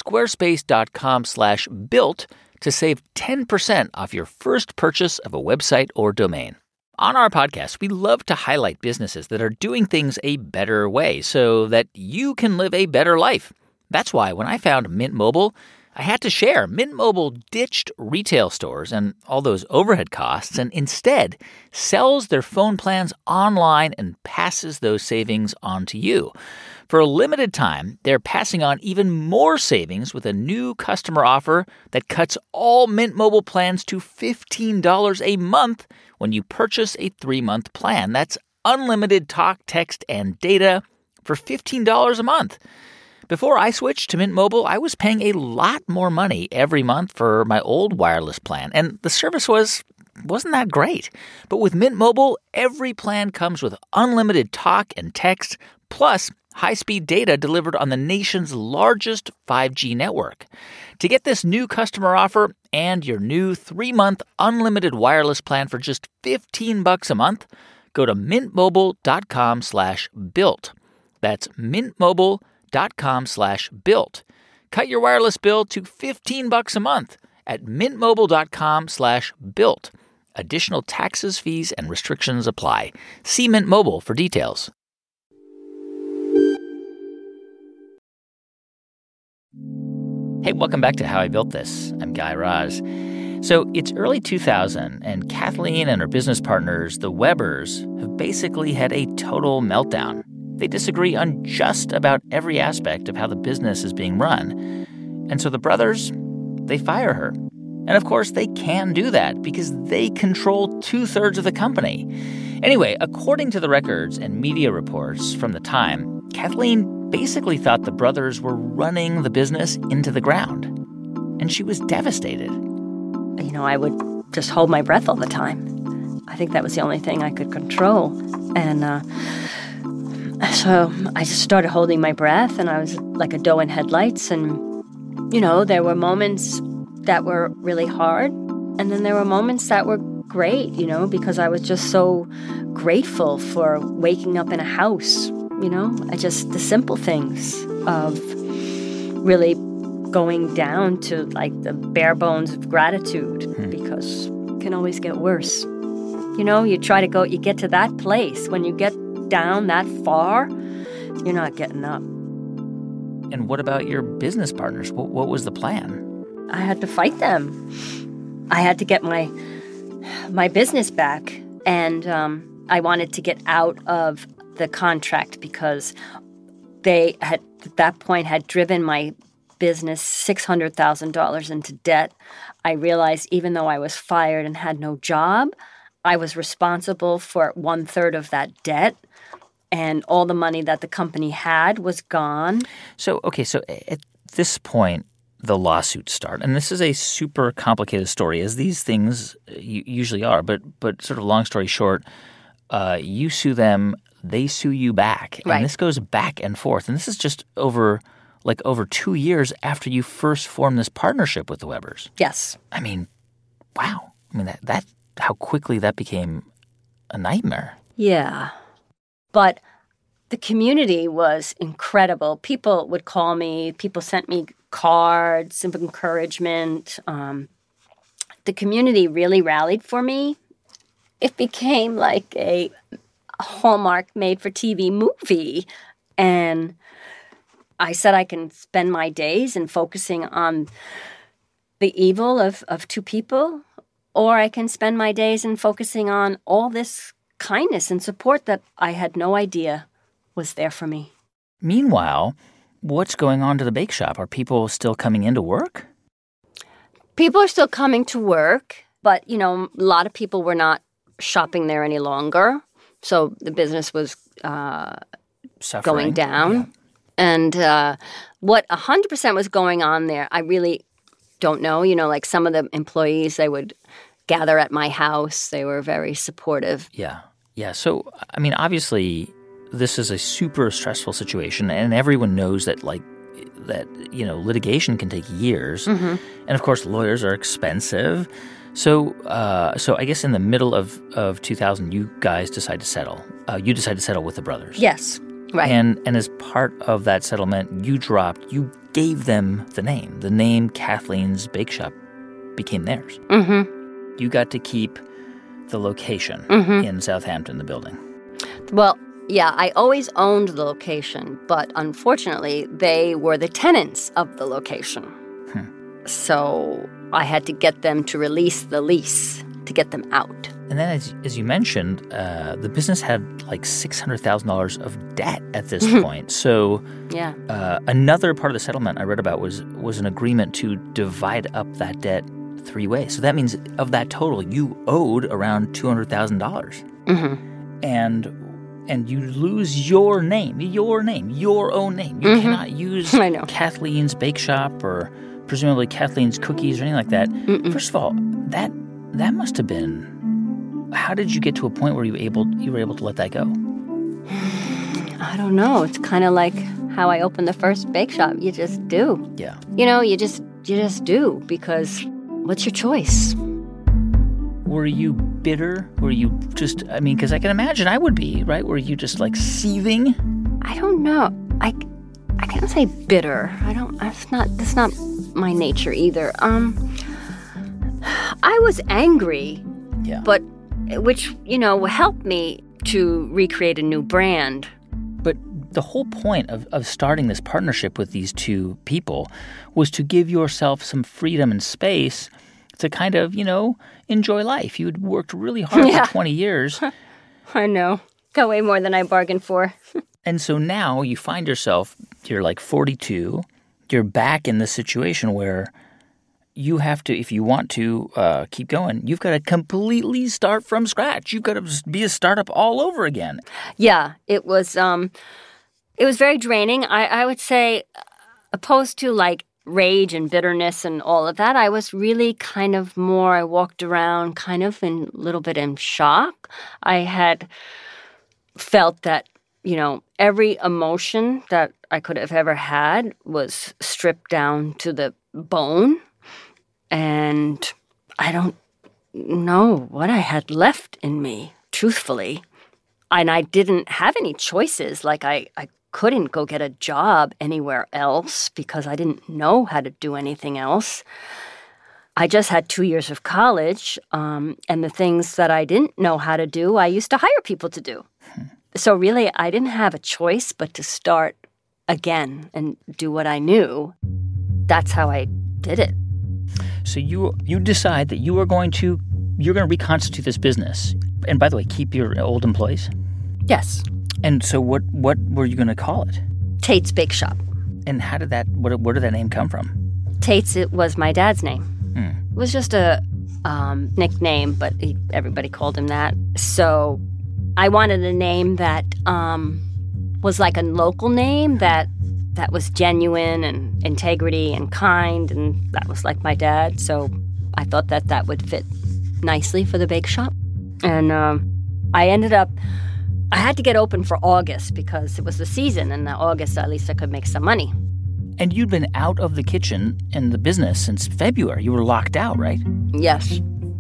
squarespace.com/built to save 10% off your first purchase of a website or domain. On our podcast, we love to highlight businesses that are doing things a better way so that you can live a better life. That's why when I found Mint Mobile, I had to share. Mint Mobile ditched retail stores and all those overhead costs and instead sells their phone plans online and passes those savings on to you. For a limited time, they're passing on even more savings with a new customer offer that cuts all Mint Mobile plans to $15 a month when you purchase a 3-month plan. That's unlimited talk, text, and data for $15 a month. Before I switched to Mint Mobile, I was paying a lot more money every month for my old wireless plan, and the service wasn't that great. But with Mint Mobile, every plan comes with unlimited talk and text, plus high-speed data delivered on the nation's largest 5G network. To get this new customer offer and your new 3-month unlimited wireless plan for just $15 a month, go to mintmobile.com/built. That's mintmobile.com/built. Cut your wireless bill to $15 a month at mintmobile.com/built. Additional taxes, fees, and restrictions apply. See Mint Mobile for details. Hey, welcome back to How I Built This. I'm Guy Raz. So it's early 2000, and Kathleen and her business partners, the Webbers, have basically had a total meltdown. They disagree on just about every aspect of how the business is being run. And so the brothers, they fire her. And of course, they can do that because they control 2/3 of the company. Anyway, according to the records and media reports from the time, Kathleen basically thought the brothers were running the business into the ground. And she was devastated. You know, I would just hold my breath all the time. I think that was the only thing I could control. And so I just started holding my breath, and I was like a doe in headlights. And, you know, there were moments that were really hard, and then there were moments that were great, you know, because I was just so grateful for waking up in a house, you know, the simple things of really going down to like the bare bones of gratitude, because it can always get worse. You know, you get to that place. When you get down that far, you're not getting up. And what about your business partners? What was the plan? I had to fight them. I had to get my business back, and I wanted to get out of the contract because they had, at that point, had driven my business $600,000 into debt. I realized even though I was fired and had no job, I was responsible for 1/3 of that debt, and all the money that the company had was gone. So at this point, the lawsuits start. And this is a super complicated story, as these things usually are. But sort of long story short, you sue them, they sue you back. And this goes back and forth. And this is just over 2 years after you first formed this partnership with the Webbers. Yes. I mean, Wow. I mean, that how quickly that became a nightmare. Yeah. But the community was incredible. People would call me. People sent me cards of encouragement. The community really rallied for me. It became like a Hallmark made-for-TV movie. And I said I can spend my days in focusing on the evil of two people, or I can spend my days in focusing on all this kindness and support that I had no idea was there for me. Meanwhile, what's going on to the bake shop? Are people still coming into work? People are still coming to work, but, a lot of people were not shopping there any longer. So the business was going down. Yeah. And what 100% was going on there, I really don't know. Like some of the employees, they would gather at my house. They were very supportive. Yeah. Yeah. So, I mean, obviously, this is a super stressful situation, and everyone knows that, litigation can take years. Mm-hmm. And, of course, lawyers are expensive. So I guess in the middle of 2000, you guys decide to settle. You decide to settle with the brothers. Yes. Right. And as part of that settlement, you gave them the name. The name Kathleen's Bake Shop became theirs. Mm-hmm. You got to keep the location in Southampton, the building. Well, yeah, I always owned the location, but unfortunately, they were the tenants of the location. So I had to get them to release the lease to get them out. And then, as you mentioned, the business had like $600,000 of debt at this point. So yeah. Another part of the settlement I read about was an agreement to divide up that debt 3 ways. So that means of that total, you owed around $200,000. Mm-hmm. And you lose your name, your own name. You cannot use Kathleen's Bake Shop or presumably Kathleen's Cookies or anything like that. Mm-mm. First of all, that must have been... How did you get to a point where you were able to let that go? I don't know. It's kind of like how I opened the first bake shop. You just do. Yeah. You just do, because what's your choice? Were you bitter? Were you just, because I can imagine I would be, right? Were you just like seething? I don't know. I can't say bitter. That's not my nature either. I was angry. Yeah. But which, helped me to recreate a new brand. But the whole point of starting this partnership with these two people was to give yourself some freedom and space to kind of, enjoy life. You'd worked really hard for 20 years. I know. Got way more than I bargained for. And so now you find yourself, you're like 42, you're back in this situation where you have to, if you want to keep going, you've got to completely start from scratch. You've got to be a startup all over again. Yeah, it was very draining. I would say, opposed to like rage and bitterness and all of that, I was really kind of more, I walked around kind of a little bit in shock. I had felt that, every emotion that I could have ever had was stripped down to the bone. And I don't know what I had left in me, truthfully. And I didn't have any choices. Like I couldn't go get a job anywhere else because I didn't know how to do anything else. I just had 2 years of college, and the things that I didn't know how to do, I used to hire people to do. So really, I didn't have a choice but to start again and do what I knew. That's how I did it. So you decide that you're going to reconstitute this business. And by the way, keep your old employees? Yes. And so what were you going to call it? Tate's Bake Shop. And how did where did that name come from? Tate's, it was my dad's name. It was just a nickname, but everybody called him that. So I wanted a name that was like a local name that was genuine and integrity and kind, and that was like my dad. So I thought that would fit nicely for the bake shop. And I had to get open for August because it was the season, and in August at least I could make some money. And you'd been out of the kitchen and the business since February. You were locked out, right? Yes.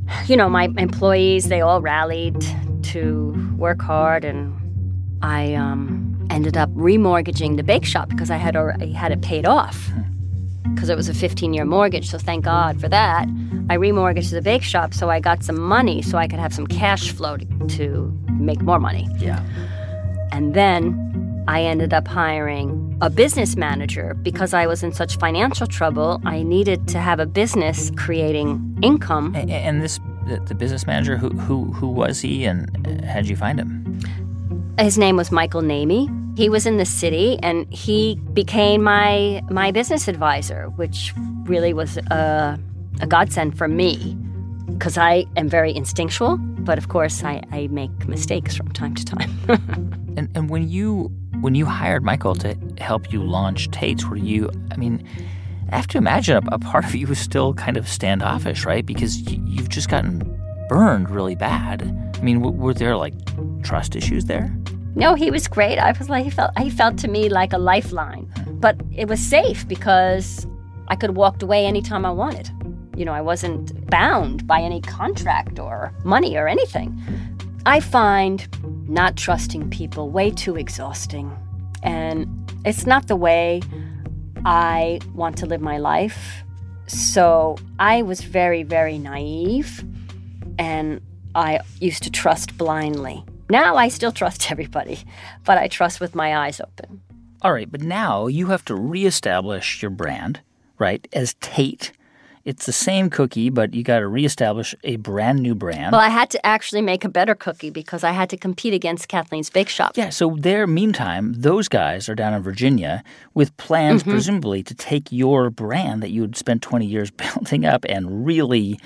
my employees, they all rallied to work hard, and I ended up remortgaging the bake shop because I had already had it paid off because it was a 15-year mortgage, so thank God for that. I remortgaged the bake shop so I got some money so I could have some cash flow to make more money. Yeah. And then I ended up hiring a business manager because I was in such financial trouble. I needed to have a business creating income. And the business manager, who was he, and how did you find him? His name was Michael Namey. He was in the city, and he became my business advisor, which really was a godsend for me because I am very instinctual, but of course I make mistakes from time to time. And when you hired Michael to help you launch Tate's, I have to imagine a part of you was still kind of standoffish, right? Because you've just gotten burned really bad. I mean, were there like trust issues there? No, he was great. I was like, he felt to me like a lifeline, but it was safe because I could have walked away anytime I wanted. I wasn't bound by any contract or money or anything. I find not trusting people way too exhausting, and it's not the way I want to live my life. So I was very, very naive, and I used to trust blindly. Now I still trust everybody, but I trust with my eyes open. All right, but now you have to reestablish your brand, right, as Tate. It's the same cookie, but you got to reestablish a brand new brand. Well, I had to actually make a better cookie because I had to compete against Kathleen's Bake Shop. Yeah, so meantime, those guys are down in Virginia with plans, presumably, to take your brand that you had spent 20 years building up and really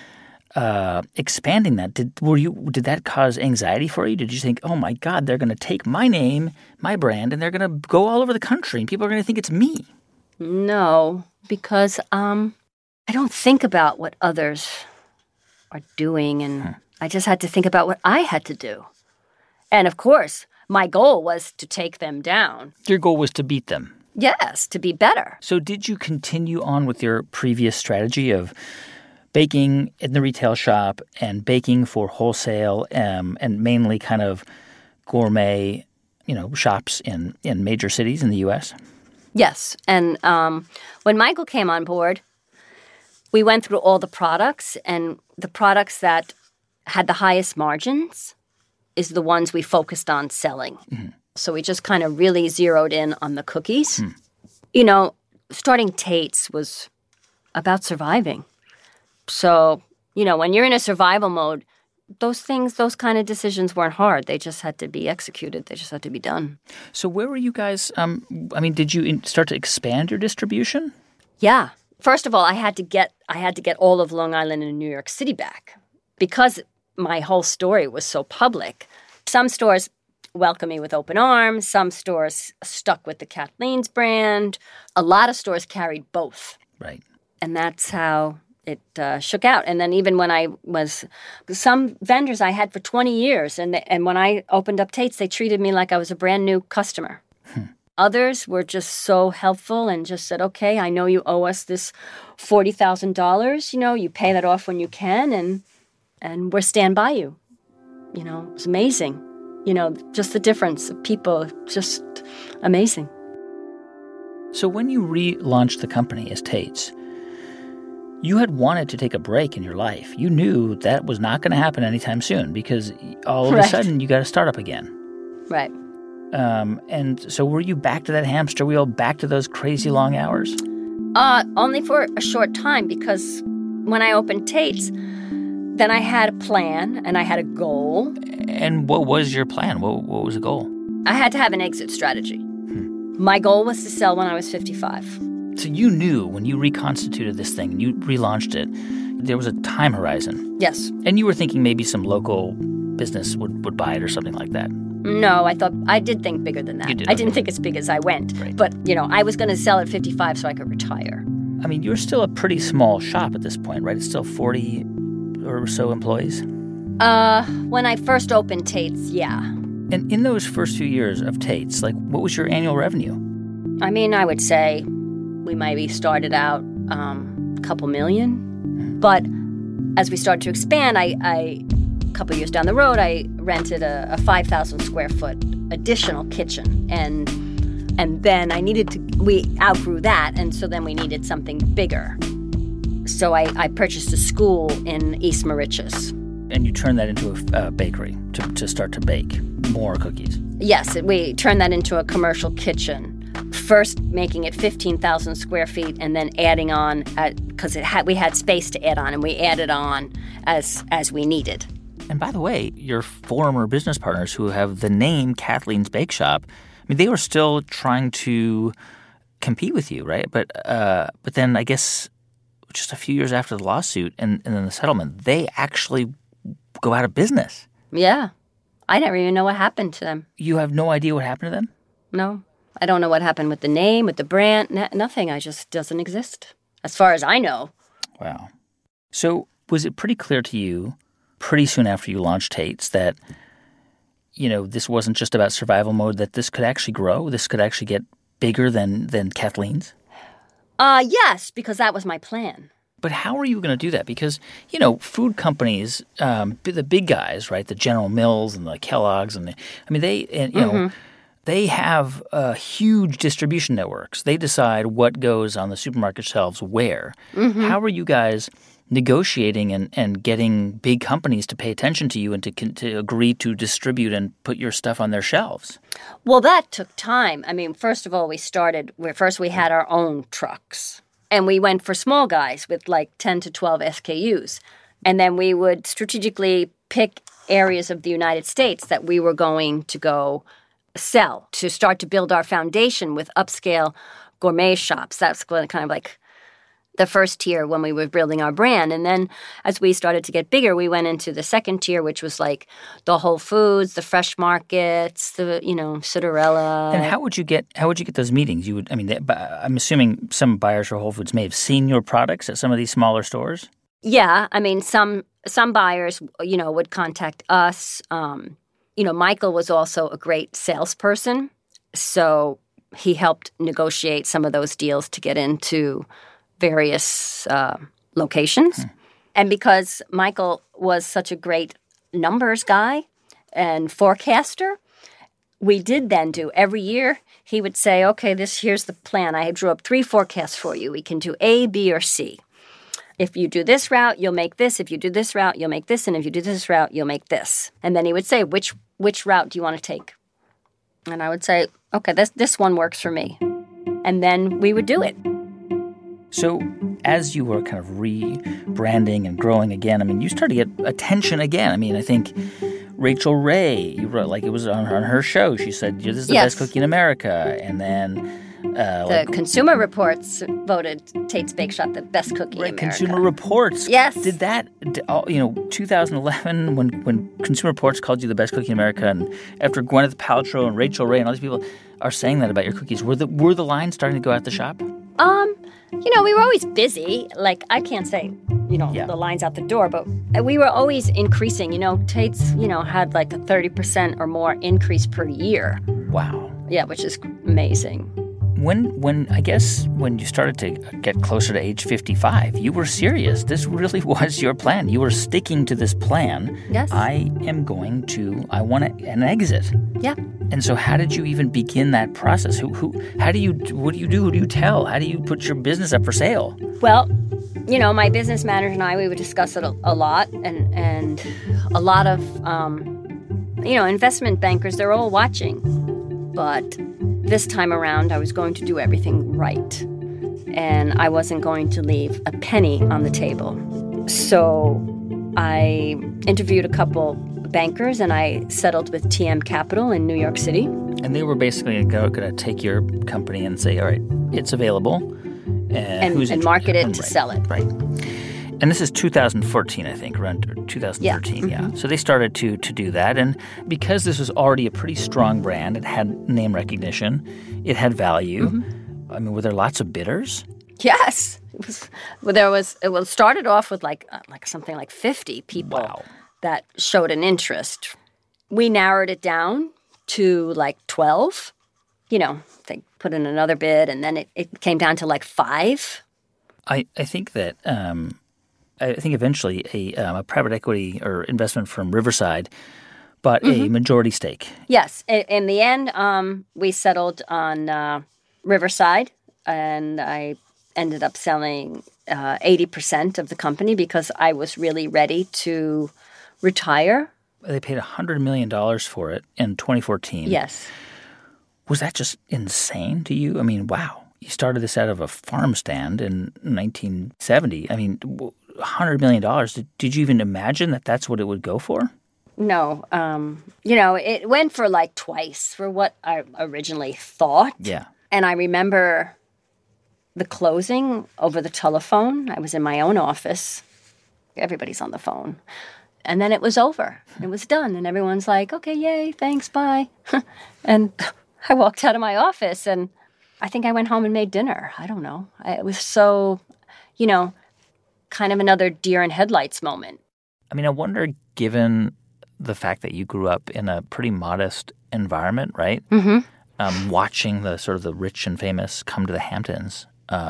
expanding that. Did that cause anxiety for you? Did you think, oh my God, they're going to take my name, my brand, and they're going to go all over the country and people are going to think it's me? No, because I don't think about what others are doing, and I just had to think about what I had to do. And of course, my goal was to take them down. Your goal was to beat them? Yes, to be better. So did you continue on with your previous strategy of baking in the retail shop and baking for wholesale and mainly kind of gourmet, shops in major cities in the U.S.? Yes. And when Michael came on board, we went through all the products, and the products that had the highest margins is the ones we focused on selling. Mm-hmm. So we just kind of really zeroed in on the cookies. Starting Tate's was about surviving. So, when you're in a survival mode, those kind of decisions weren't hard. They just had to be executed. They just had to be done. So where were you guys? Did you start to expand your distribution? Yeah. First of all, I had to get all of Long Island and New York City back because my whole story was so public. Some stores welcomed me with open arms. Some stores stuck with the Kathleen's brand. A lot of stores carried both. Right. And that's how it shook out. And then even when some vendors I had for 20 years, and when I opened up Tate's, they treated me like I was a brand new customer. Others were just so helpful and just said, okay, I know you owe us this $40,000. You pay that off when you can, and we'll stand by you. It was amazing. Just the difference of people, just amazing. So when you relaunched the company as Tate's, you had wanted to take a break in your life. You knew that was not going to happen anytime soon because all of a sudden you got to start up again. Right. And so were you back to that hamster wheel, back to those crazy long hours? Only for a short time because when I opened Tate's, then I had a plan and I had a goal. And what was your plan? What was the goal? I had to have an exit strategy. My goal was to sell when I was 55. So you knew when you reconstituted this thing and you relaunched it, there was a time horizon. Yes. And you were thinking maybe some local business would buy it or something like that. No, I did think bigger than that. You did, I didn't think as big as I went. Right. But, I was going to sell at 55 so I could retire. You're still a pretty small shop at this point, right? It's still 40 or so employees? When I first opened Tate's, yeah. And in those first few years of Tate's, what was your annual revenue? I would say we maybe started out a couple million. But as we started to expand, a couple years down the road, I rented a 5,000 square foot additional kitchen. And then we outgrew that, and so then we needed something bigger. So I purchased a school in East Mauritius. And you turned that into a bakery to start to bake more cookies. Yes, we turned that into a commercial kitchen. First making it 15,000 square feet and then adding on, because we had space to add on, and we added on as we needed. And by the way, your former business partners who have the name Kathleen's Bake Shop, I mean, they were still trying to compete with you, right? But then I guess just a few years after the lawsuit and then the settlement, they actually go out of business. Yeah. I never even know what happened to them. You have no idea what happened to them? No. I don't know what happened with the name, with the brand, nothing. I just doesn't exist, as far as I know. Wow. So was it pretty clear to you pretty soon after you launched Tate's that, this wasn't just about survival mode, that this could actually grow? This could actually get bigger than Kathleen's? Yes, because that was my plan. But how are you going to do that? Because, food companies, the big guys, right, the General Mills and the Kellogg's, they have huge distribution networks. They decide what goes on the supermarket shelves where. Mm-hmm. How are you guys negotiating and getting big companies to pay attention to you and to agree to distribute and put your stuff on their shelves? Well, that took time. I mean, first of all, we had our own trucks. And we went for small guys with like 10 to 12 SKUs. And then we would strategically pick areas of the United States that we were going to go sell to start to build our foundation with upscale gourmet shops. That's kind of like the first tier when we were building our brand. And then as we started to get bigger, we went into the second tier, which was like the Whole Foods, the fresh markets, the, Citarella. And how would you get those meetings? I'm assuming some buyers for Whole Foods may have seen your products at some of these smaller stores. Yeah. I mean, some buyers, would contact us. Michael was also a great salesperson. So he helped negotiate some of those deals to get into various locations. And because Michael was such a great numbers guy and forecaster, we did then do every year. He would say, okay, here's the plan. I drew up 3 forecasts for you. We can do A, B, or C. If you do this route, you'll make this. If you do this route, you'll make this. And if you do this route, you'll make this. And then he would say, which route do you want to take? And I would say, okay, this one works for me. And then we would do it. So as you were kind of rebranding and growing again, you started to get attention again. I think Rachel Ray, you wrote, like it was on her show, she said, this is the best cookie in America. And then the Consumer Reports voted Tate's Bake Shop the best cookie in America. Consumer Reports. Yes. Did that, 2011, when Consumer Reports called you the best cookie in America, and after Gwyneth Paltrow and Rachel Ray and all these people are saying that about your cookies, were the lines starting to go out the shop? We were always busy. Like, I can't say, the lines out the door, but we were always increasing. Tate's, had like a 30% or more increase per year. Wow. Yeah, which is amazing. When you started to get closer to age 55, you were serious. This really was your plan. You were sticking to this plan. Yes. I want an exit. Yeah. And so how did you even begin that process? What do you do? Who do you tell? How do you put your business up for sale? Well, my business manager and I, we would discuss it a lot. And a lot of, investment bankers, they're all watching. But this time around, I was going to do everything right. And I wasn't going to leave a penny on the table. So I interviewed a couple bankers, and I settled with TM Capital in New York City. And they were basically going to take your company and say, all right, it's available. And market it to sell it. Right. And this is 2014, I think, around 2013. Yeah. Mm-hmm. So they started to do that. And because this was already a pretty strong brand, it had name recognition, it had value. Mm-hmm. Were there lots of bidders? Yes. It started off with like something like 50 people that showed an interest. We narrowed it down to like 12. They put in another bid, and then it came down to like 5. I think that I think eventually a private equity or investment firm, Riverside, bought a majority stake. Yes. In the end, we settled on Riverside, and I ended up selling 80% of the company because I was really ready to retire. They paid $100 million for it in 2014. Yes. Was that just insane to you? I mean, wow. You started this out of a farm stand in 1970. I mean, $100 million. Did you even imagine that that's what it would go for? No. It went for like twice for what I originally thought. Yeah. And I remember the closing over the telephone. I was in my own office. Everybody's on the phone. And then it was over. It was done. And everyone's like, okay, yay, thanks, bye. And I walked out of my office and I think I went home and made dinner. I don't know. It was so, kind of another deer in headlights moment. I mean, I wonder, given the fact that you grew up in a pretty modest environment, right? Mm-hmm. Watching the sort of the rich and famous come to the Hamptons,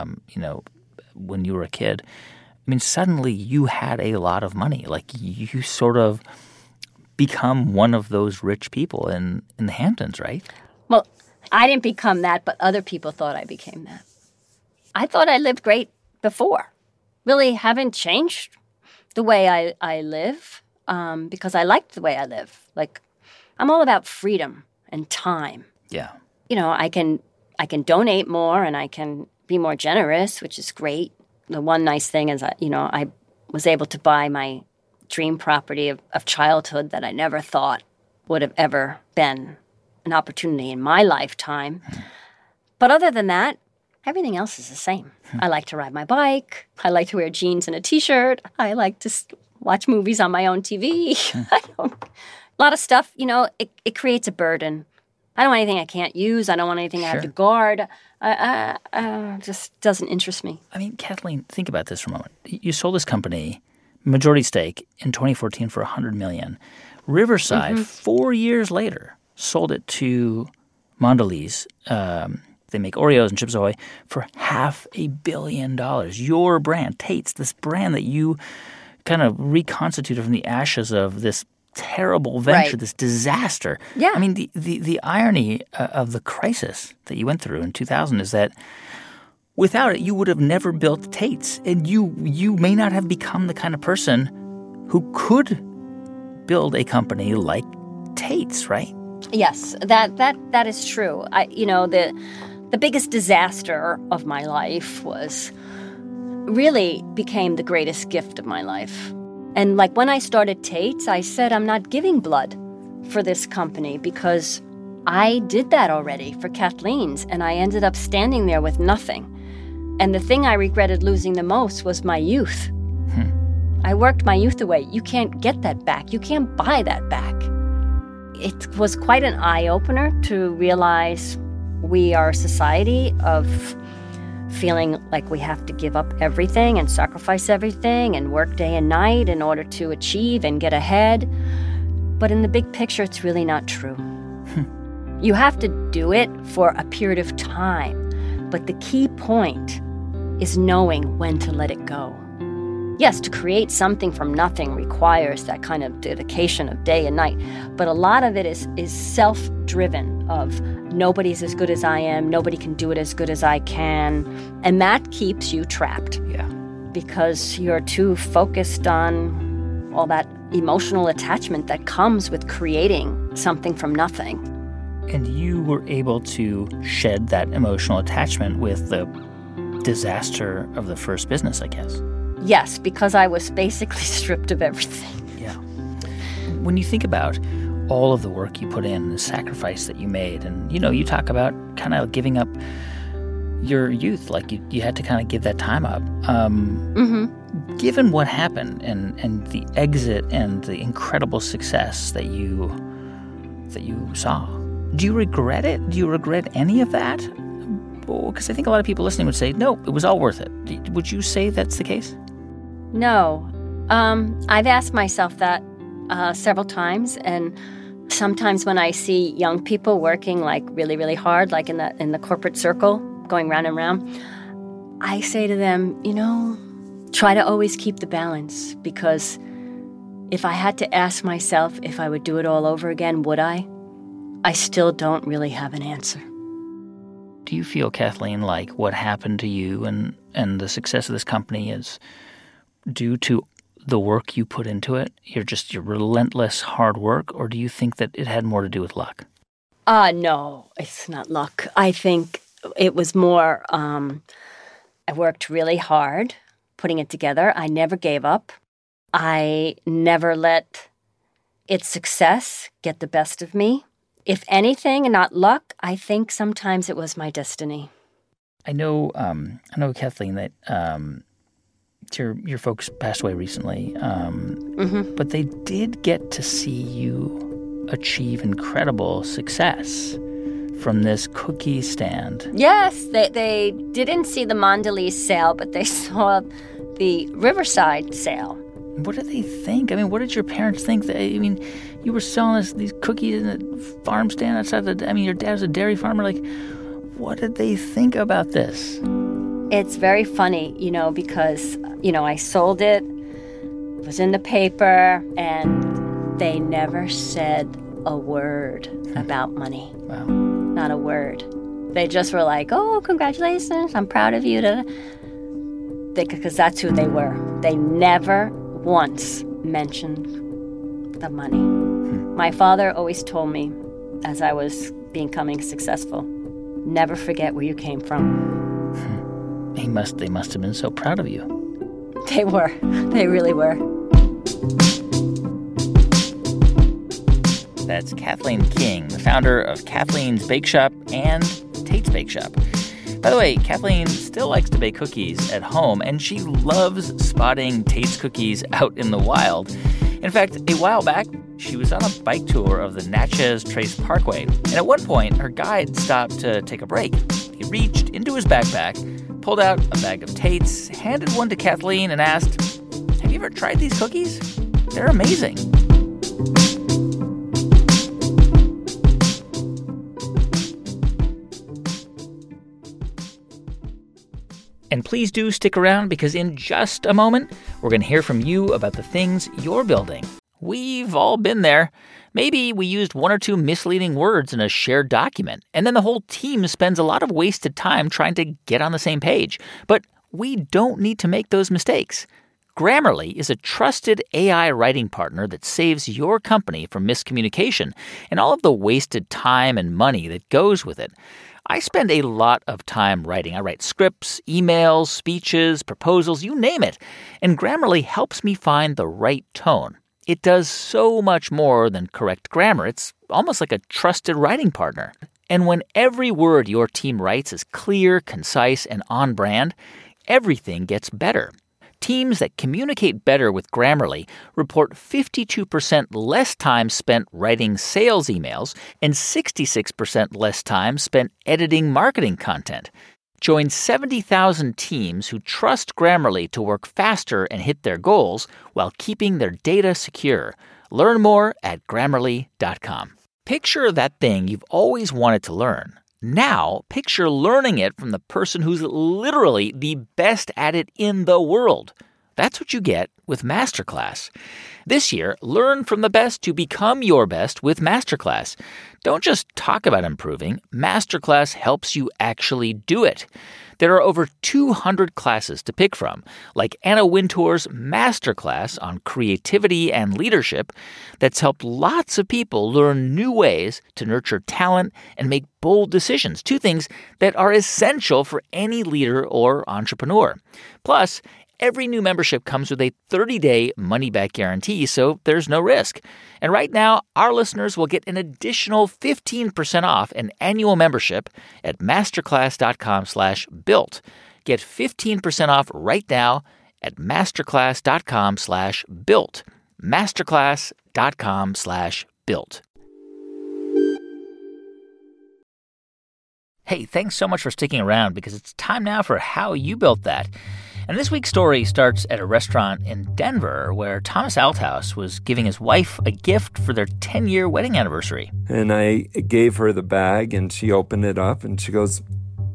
when you were a kid. I mean, suddenly you had a lot of money. Like, you sort of become one of those rich people in the Hamptons, right? Well, I didn't become that, but other people thought I became that. I thought I lived great before. Really haven't changed the way I live because I liked the way I live. Like, I'm all about freedom and time. Yeah. I can donate more and I can be more generous, which is great. The one nice thing is that, I was able to buy my dream property of childhood that I never thought would have ever been an opportunity in my lifetime. But other than that, everything else is the same. I like to ride my bike. I like to wear jeans and a T-shirt. I like to watch movies on my own TV. A lot of stuff, it creates a burden. I don't want anything I can't use. I don't want anything I have to guard. Just doesn't interest me. I mean, Kathleen, think about this for a moment. You sold this company, majority stake, in 2014 for $100 million. Riverside, 4 years later, sold it to Mondelez. They make Oreos and Chips Ahoy for $500 million. Your brand, Tate's, this brand that you kind of reconstituted from the ashes of this terrible venture, this disaster. Yeah. I mean, the irony of the crisis that you went through in 2000 is that without it, you would have never built Tate's. And you may not have become the kind of person who could build a company like Tate's, right? Yes, that is true. The biggest disaster of my life really became the greatest gift of my life. And like when I started Tate's, I said I'm not giving blood for this company because I did that already for Kathleen's, and I ended up standing there with nothing. And the thing I regretted losing the most was my youth. I worked my youth away. You can't get that back. You can't buy that back. It was quite an eye-opener to realize we are a society of feeling like we have to give up everything and sacrifice everything and work day and night in order to achieve and get ahead. But in the big picture, it's really not true. You have to do it for a period of time. But the key point is knowing when to let it go. Yes, to create something from nothing requires that kind of dedication of day and night. But a lot of it is self-driven of nobody's as good as I am, nobody can do it as good as I can. And that keeps you trapped. Yeah. Because you're too focused on all that emotional attachment that comes with creating something from nothing. And you were able to shed that emotional attachment with the disaster of the first business, I guess. Yes, because I was basically stripped of everything. Yeah. When you think about all of the work you put in, the sacrifice that you made, and, you talk about kind of giving up your youth, like you had to kind of give that time up. Given what happened and the exit and the incredible success that you saw, do you regret it? Do you regret any of that? Because I think a lot of people listening would say, no, it was all worth it. Would you say that's the case? No. I've asked myself that several times, and sometimes when I see young people working like really, really hard, like in the corporate circle, going round and round, I say to them, try to always keep the balance, because if I had to ask myself if I would do it all over again, would I? I still don't really have an answer. Do you feel, Kathleen, like what happened to you and the success of this company is due to the work you put into it, your relentless hard work, or do you think that it had more to do with luck? No, it's not luck. I think it was more, I worked really hard putting it together. I never gave up. I never let its success get the best of me. If anything, and not luck, I think sometimes it was my destiny. I know, Kathleen, that your folks passed away recently, but they did get to see you achieve incredible success from this cookie stand. Yes, they didn't see the Mondelez sale, but they saw the Riverside sale. What did they think? I mean, what did your parents think? You were selling these cookies in a farm stand outside your dad was a dairy farmer. Like, what did they think about this? It's very funny, because, I sold it, it was in the paper, and they never said a word about money. Wow. Not a word. They just were like, oh, congratulations, I'm proud of you. Because that's who they were. They never once mentioned the money. My father always told me, as I was becoming successful, never forget where you came from. They must have been so proud of you. They were. They really were. That's Kathleen King, the founder of Kathleen's Bake Shop and Tate's Bake Shop. By the way, Kathleen still likes to bake cookies at home, and she loves spotting Tate's cookies out in the wild. In fact, a while back, she was on a bike tour of the Natchez Trace Parkway, and at one point, her guide stopped to take a break. He reached into his backpack, pulled out a bag of Tate's, handed one to Kathleen, and asked, "Have you ever tried these cookies? They're amazing." And please do stick around, because in just a moment, we're going to hear from you about the things you're building. We've all been there. Maybe we used one or two misleading words in a shared document, and then the whole team spends a lot of wasted time trying to get on the same page. But we don't need to make those mistakes. Grammarly is a trusted AI writing partner that saves your company from miscommunication and all of the wasted time and money that goes with it. I spend a lot of time writing. I write scripts, emails, speeches, proposals, you name it. And Grammarly helps me find the right tone. It does so much more than correct grammar. It's almost like a trusted writing partner. And when every word your team writes is clear, concise, and on brand, everything gets better. Teams that communicate better with Grammarly report 52% less time spent writing sales emails and 66% less time spent editing marketing content. Join 70,000 teams who trust Grammarly to work faster and hit their goals while keeping their data secure. Learn more at Grammarly.com. Picture that thing you've always wanted to learn. Now, picture learning it from the person who's literally the best at it in the world. That's what you get with Masterclass. This year, learn from the best to become your best with Masterclass. Don't just talk about improving. Masterclass helps you actually do it. There are over 200 classes to pick from, like Anna Wintour's Masterclass on creativity and leadership that's helped lots of people learn new ways to nurture talent and make bold decisions, two things that are essential for any leader or entrepreneur. Plus, every new membership comes with a 30-day money-back guarantee, so there's no risk. And right now, our listeners will get an additional 15% off an annual membership at masterclass.com/built. Get 15% off right now at masterclass.com/built. masterclass.com/built. Hey, thanks so much for sticking around, because it's time now for How You Built That. And this week's story starts at a restaurant in Denver where Thomas Althouse was giving his wife a gift for their 10-year wedding anniversary. And I gave her the bag, and she opened it up, and she goes,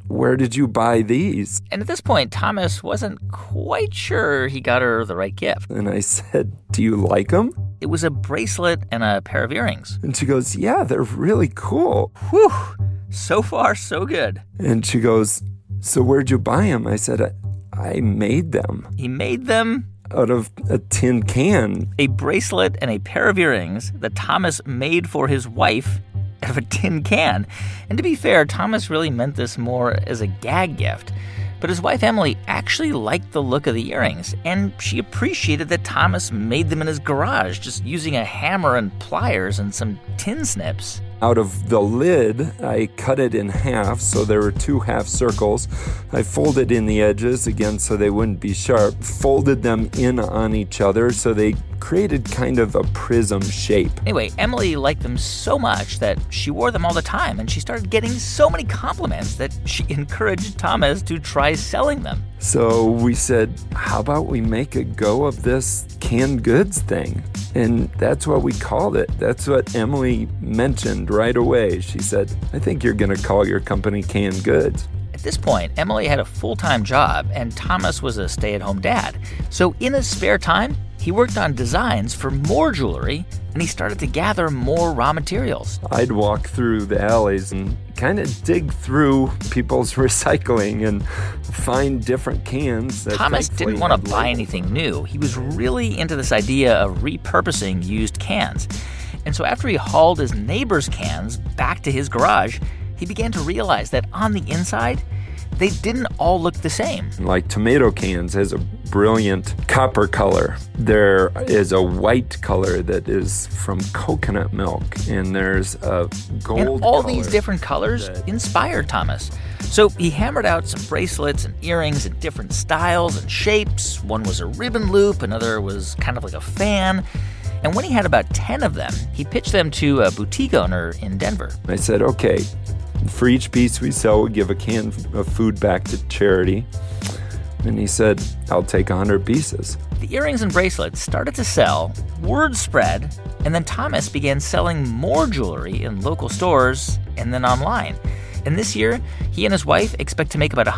where did you buy these? And at this point, Thomas wasn't quite sure he got her the right gift. And I said, do you like them? It was a bracelet and a pair of earrings. And she goes, yeah, they're really cool. Whew. So far, so good. And she goes, so where'd you buy them? I said, I made them. He made them out of a tin can. A bracelet and a pair of earrings that Thomas made for his wife out of a tin can. And to be fair, Thomas really meant this more as a gag gift. But his wife, Emily, actually liked the look of the earrings, and she appreciated that Thomas made them in his garage, just using a hammer and pliers and some tin snips. Out of the lid, I cut it in half, so there were 2 half circles. I folded in the edges, again, so they wouldn't be sharp, folded them in on each other, so they created kind of a prism shape. Anyway, Emily liked them so much that she wore them all the time, and she started getting so many compliments that she encouraged Thomas to try selling them. So we said, how about we make a go of this canned goods thing? And that's what we called it. That's what Emily mentioned right away. She said, I think you're going to call your company Canned Goods. At this point, Emily had a full-time job, and Thomas was a stay-at-home dad. So in his spare time, he worked on designs for more jewelry, and he started to gather more raw materials. I'd walk through the alleys and kind of dig through people's recycling and find different cans. Thomas didn't want to buy anything new. He was really into this idea of repurposing used cans. And so after he hauled his neighbor's cans back to his garage, he began to realize that on the inside, they didn't all look the same. Like tomato cans has a brilliant copper color. There is a white color that is from coconut milk, and there's a gold color. And all these different colors inspired Thomas. So he hammered out some bracelets and earrings in different styles and shapes. One was a ribbon loop, another was kind of like a fan. And when he had about 10 of them, he pitched them to a boutique owner in Denver. I said, okay, for each piece we sell, we give a can of food back to charity. And he said, I'll take 100 pieces. The earrings and bracelets started to sell, word spread, and then Thomas began selling more jewelry in local stores and then online. And this year, he and his wife expect to make about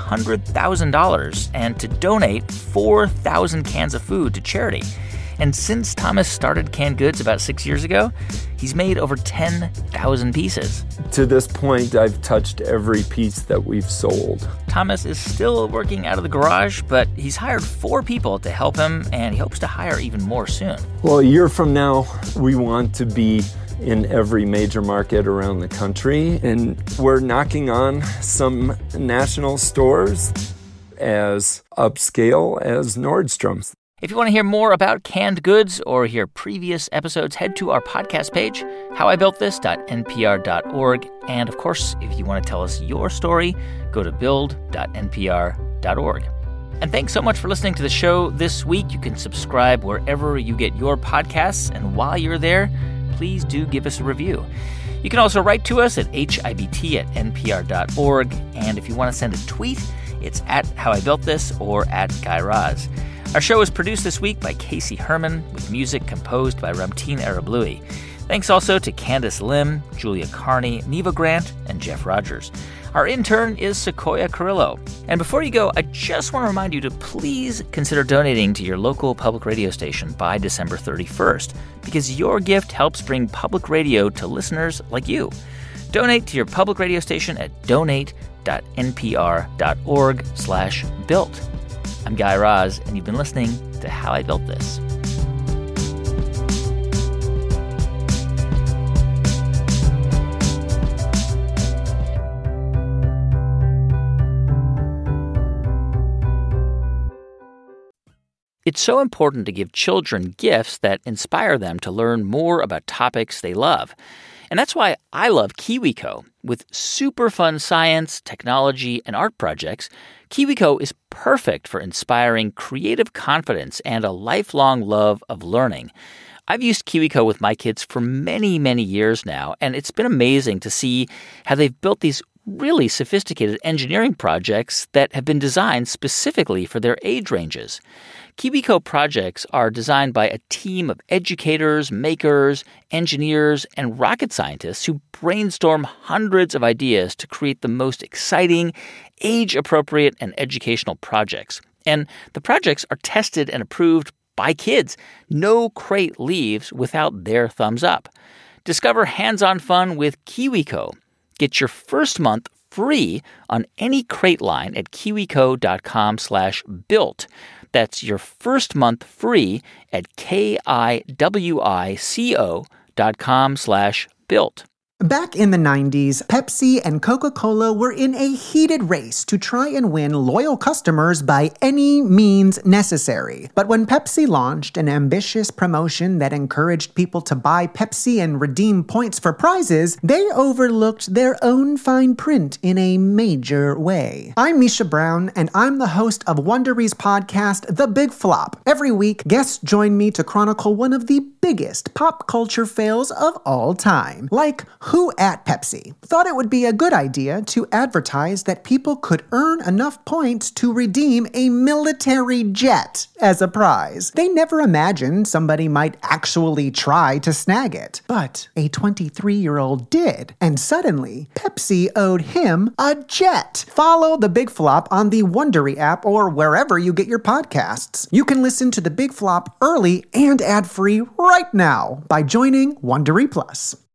$100,000 and to donate 4,000 cans of food to charity. And since Thomas started Canned Goods about 6 years ago, he's made over 10,000 pieces. To this point, I've touched every piece that we've sold. Thomas is still working out of the garage, but he's hired 4 people to help him, and he hopes to hire even more soon. Well, a year from now, we want to be in every major market around the country, and we're knocking on some national stores as upscale as Nordstrom's. If you want to hear more about Canned Goods or hear previous episodes, head to our podcast page, howibuiltthis.npr.org. And of course, if you want to tell us your story, go to build.npr.org. And thanks so much for listening to the show this week. You can subscribe wherever you get your podcasts. And while you're there, please do give us a review. You can also write to us at hibt@npr.org. And if you want to send a tweet, it's at howibuiltthis or at Guy Raz. Our show was produced this week by Casey Herman, with music composed by Ramtin Arablouei. Thanks also to Candace Lim, Julia Carney, Neva Grant, and Jeff Rogers. Our intern is Sequoia Carrillo. And before you go, I just want to remind you to please consider donating to your local public radio station by December 31st, because your gift helps bring public radio to listeners like you. Donate to your public radio station at donate.npr.org/built. I'm Guy Raz, and you've been listening to How I Built This. It's so important to give children gifts that inspire them to learn more about topics they love. And that's why I love KiwiCo. With super fun science, technology, and art projects, KiwiCo is perfect for inspiring creative confidence and a lifelong love of learning. I've used KiwiCo with my kids for many, many years now, and it's been amazing to see how they've built these really sophisticated engineering projects that have been designed specifically for their age ranges. KiwiCo projects are designed by a team of educators, makers, engineers, and rocket scientists who brainstorm hundreds of ideas to create the most exciting, age-appropriate, and educational projects. And the projects are tested and approved by kids. No crate leaves without their thumbs up. Discover hands-on fun with KiwiCo. Get your first month free on any crate line at kiwico.com/built. That's your first month free at kiwico.com/built. Back in the 90s, Pepsi and Coca-Cola were in a heated race to try and win loyal customers by any means necessary. But when Pepsi launched an ambitious promotion that encouraged people to buy Pepsi and redeem points for prizes, they overlooked their own fine print in a major way. I'm Misha Brown, and I'm the host of Wondery's podcast, The Big Flop. Every week, guests join me to chronicle one of the biggest pop culture fails of all time, like who at Pepsi thought it would be a good idea to advertise that people could earn enough points to redeem a military jet as a prize. They never imagined somebody might actually try to snag it. But a 23-year-old did, and suddenly Pepsi owed him a jet. Follow The Big Flop on the Wondery app or wherever you get your podcasts. You can listen to The Big Flop early and ad-free right now by joining Wondery Plus.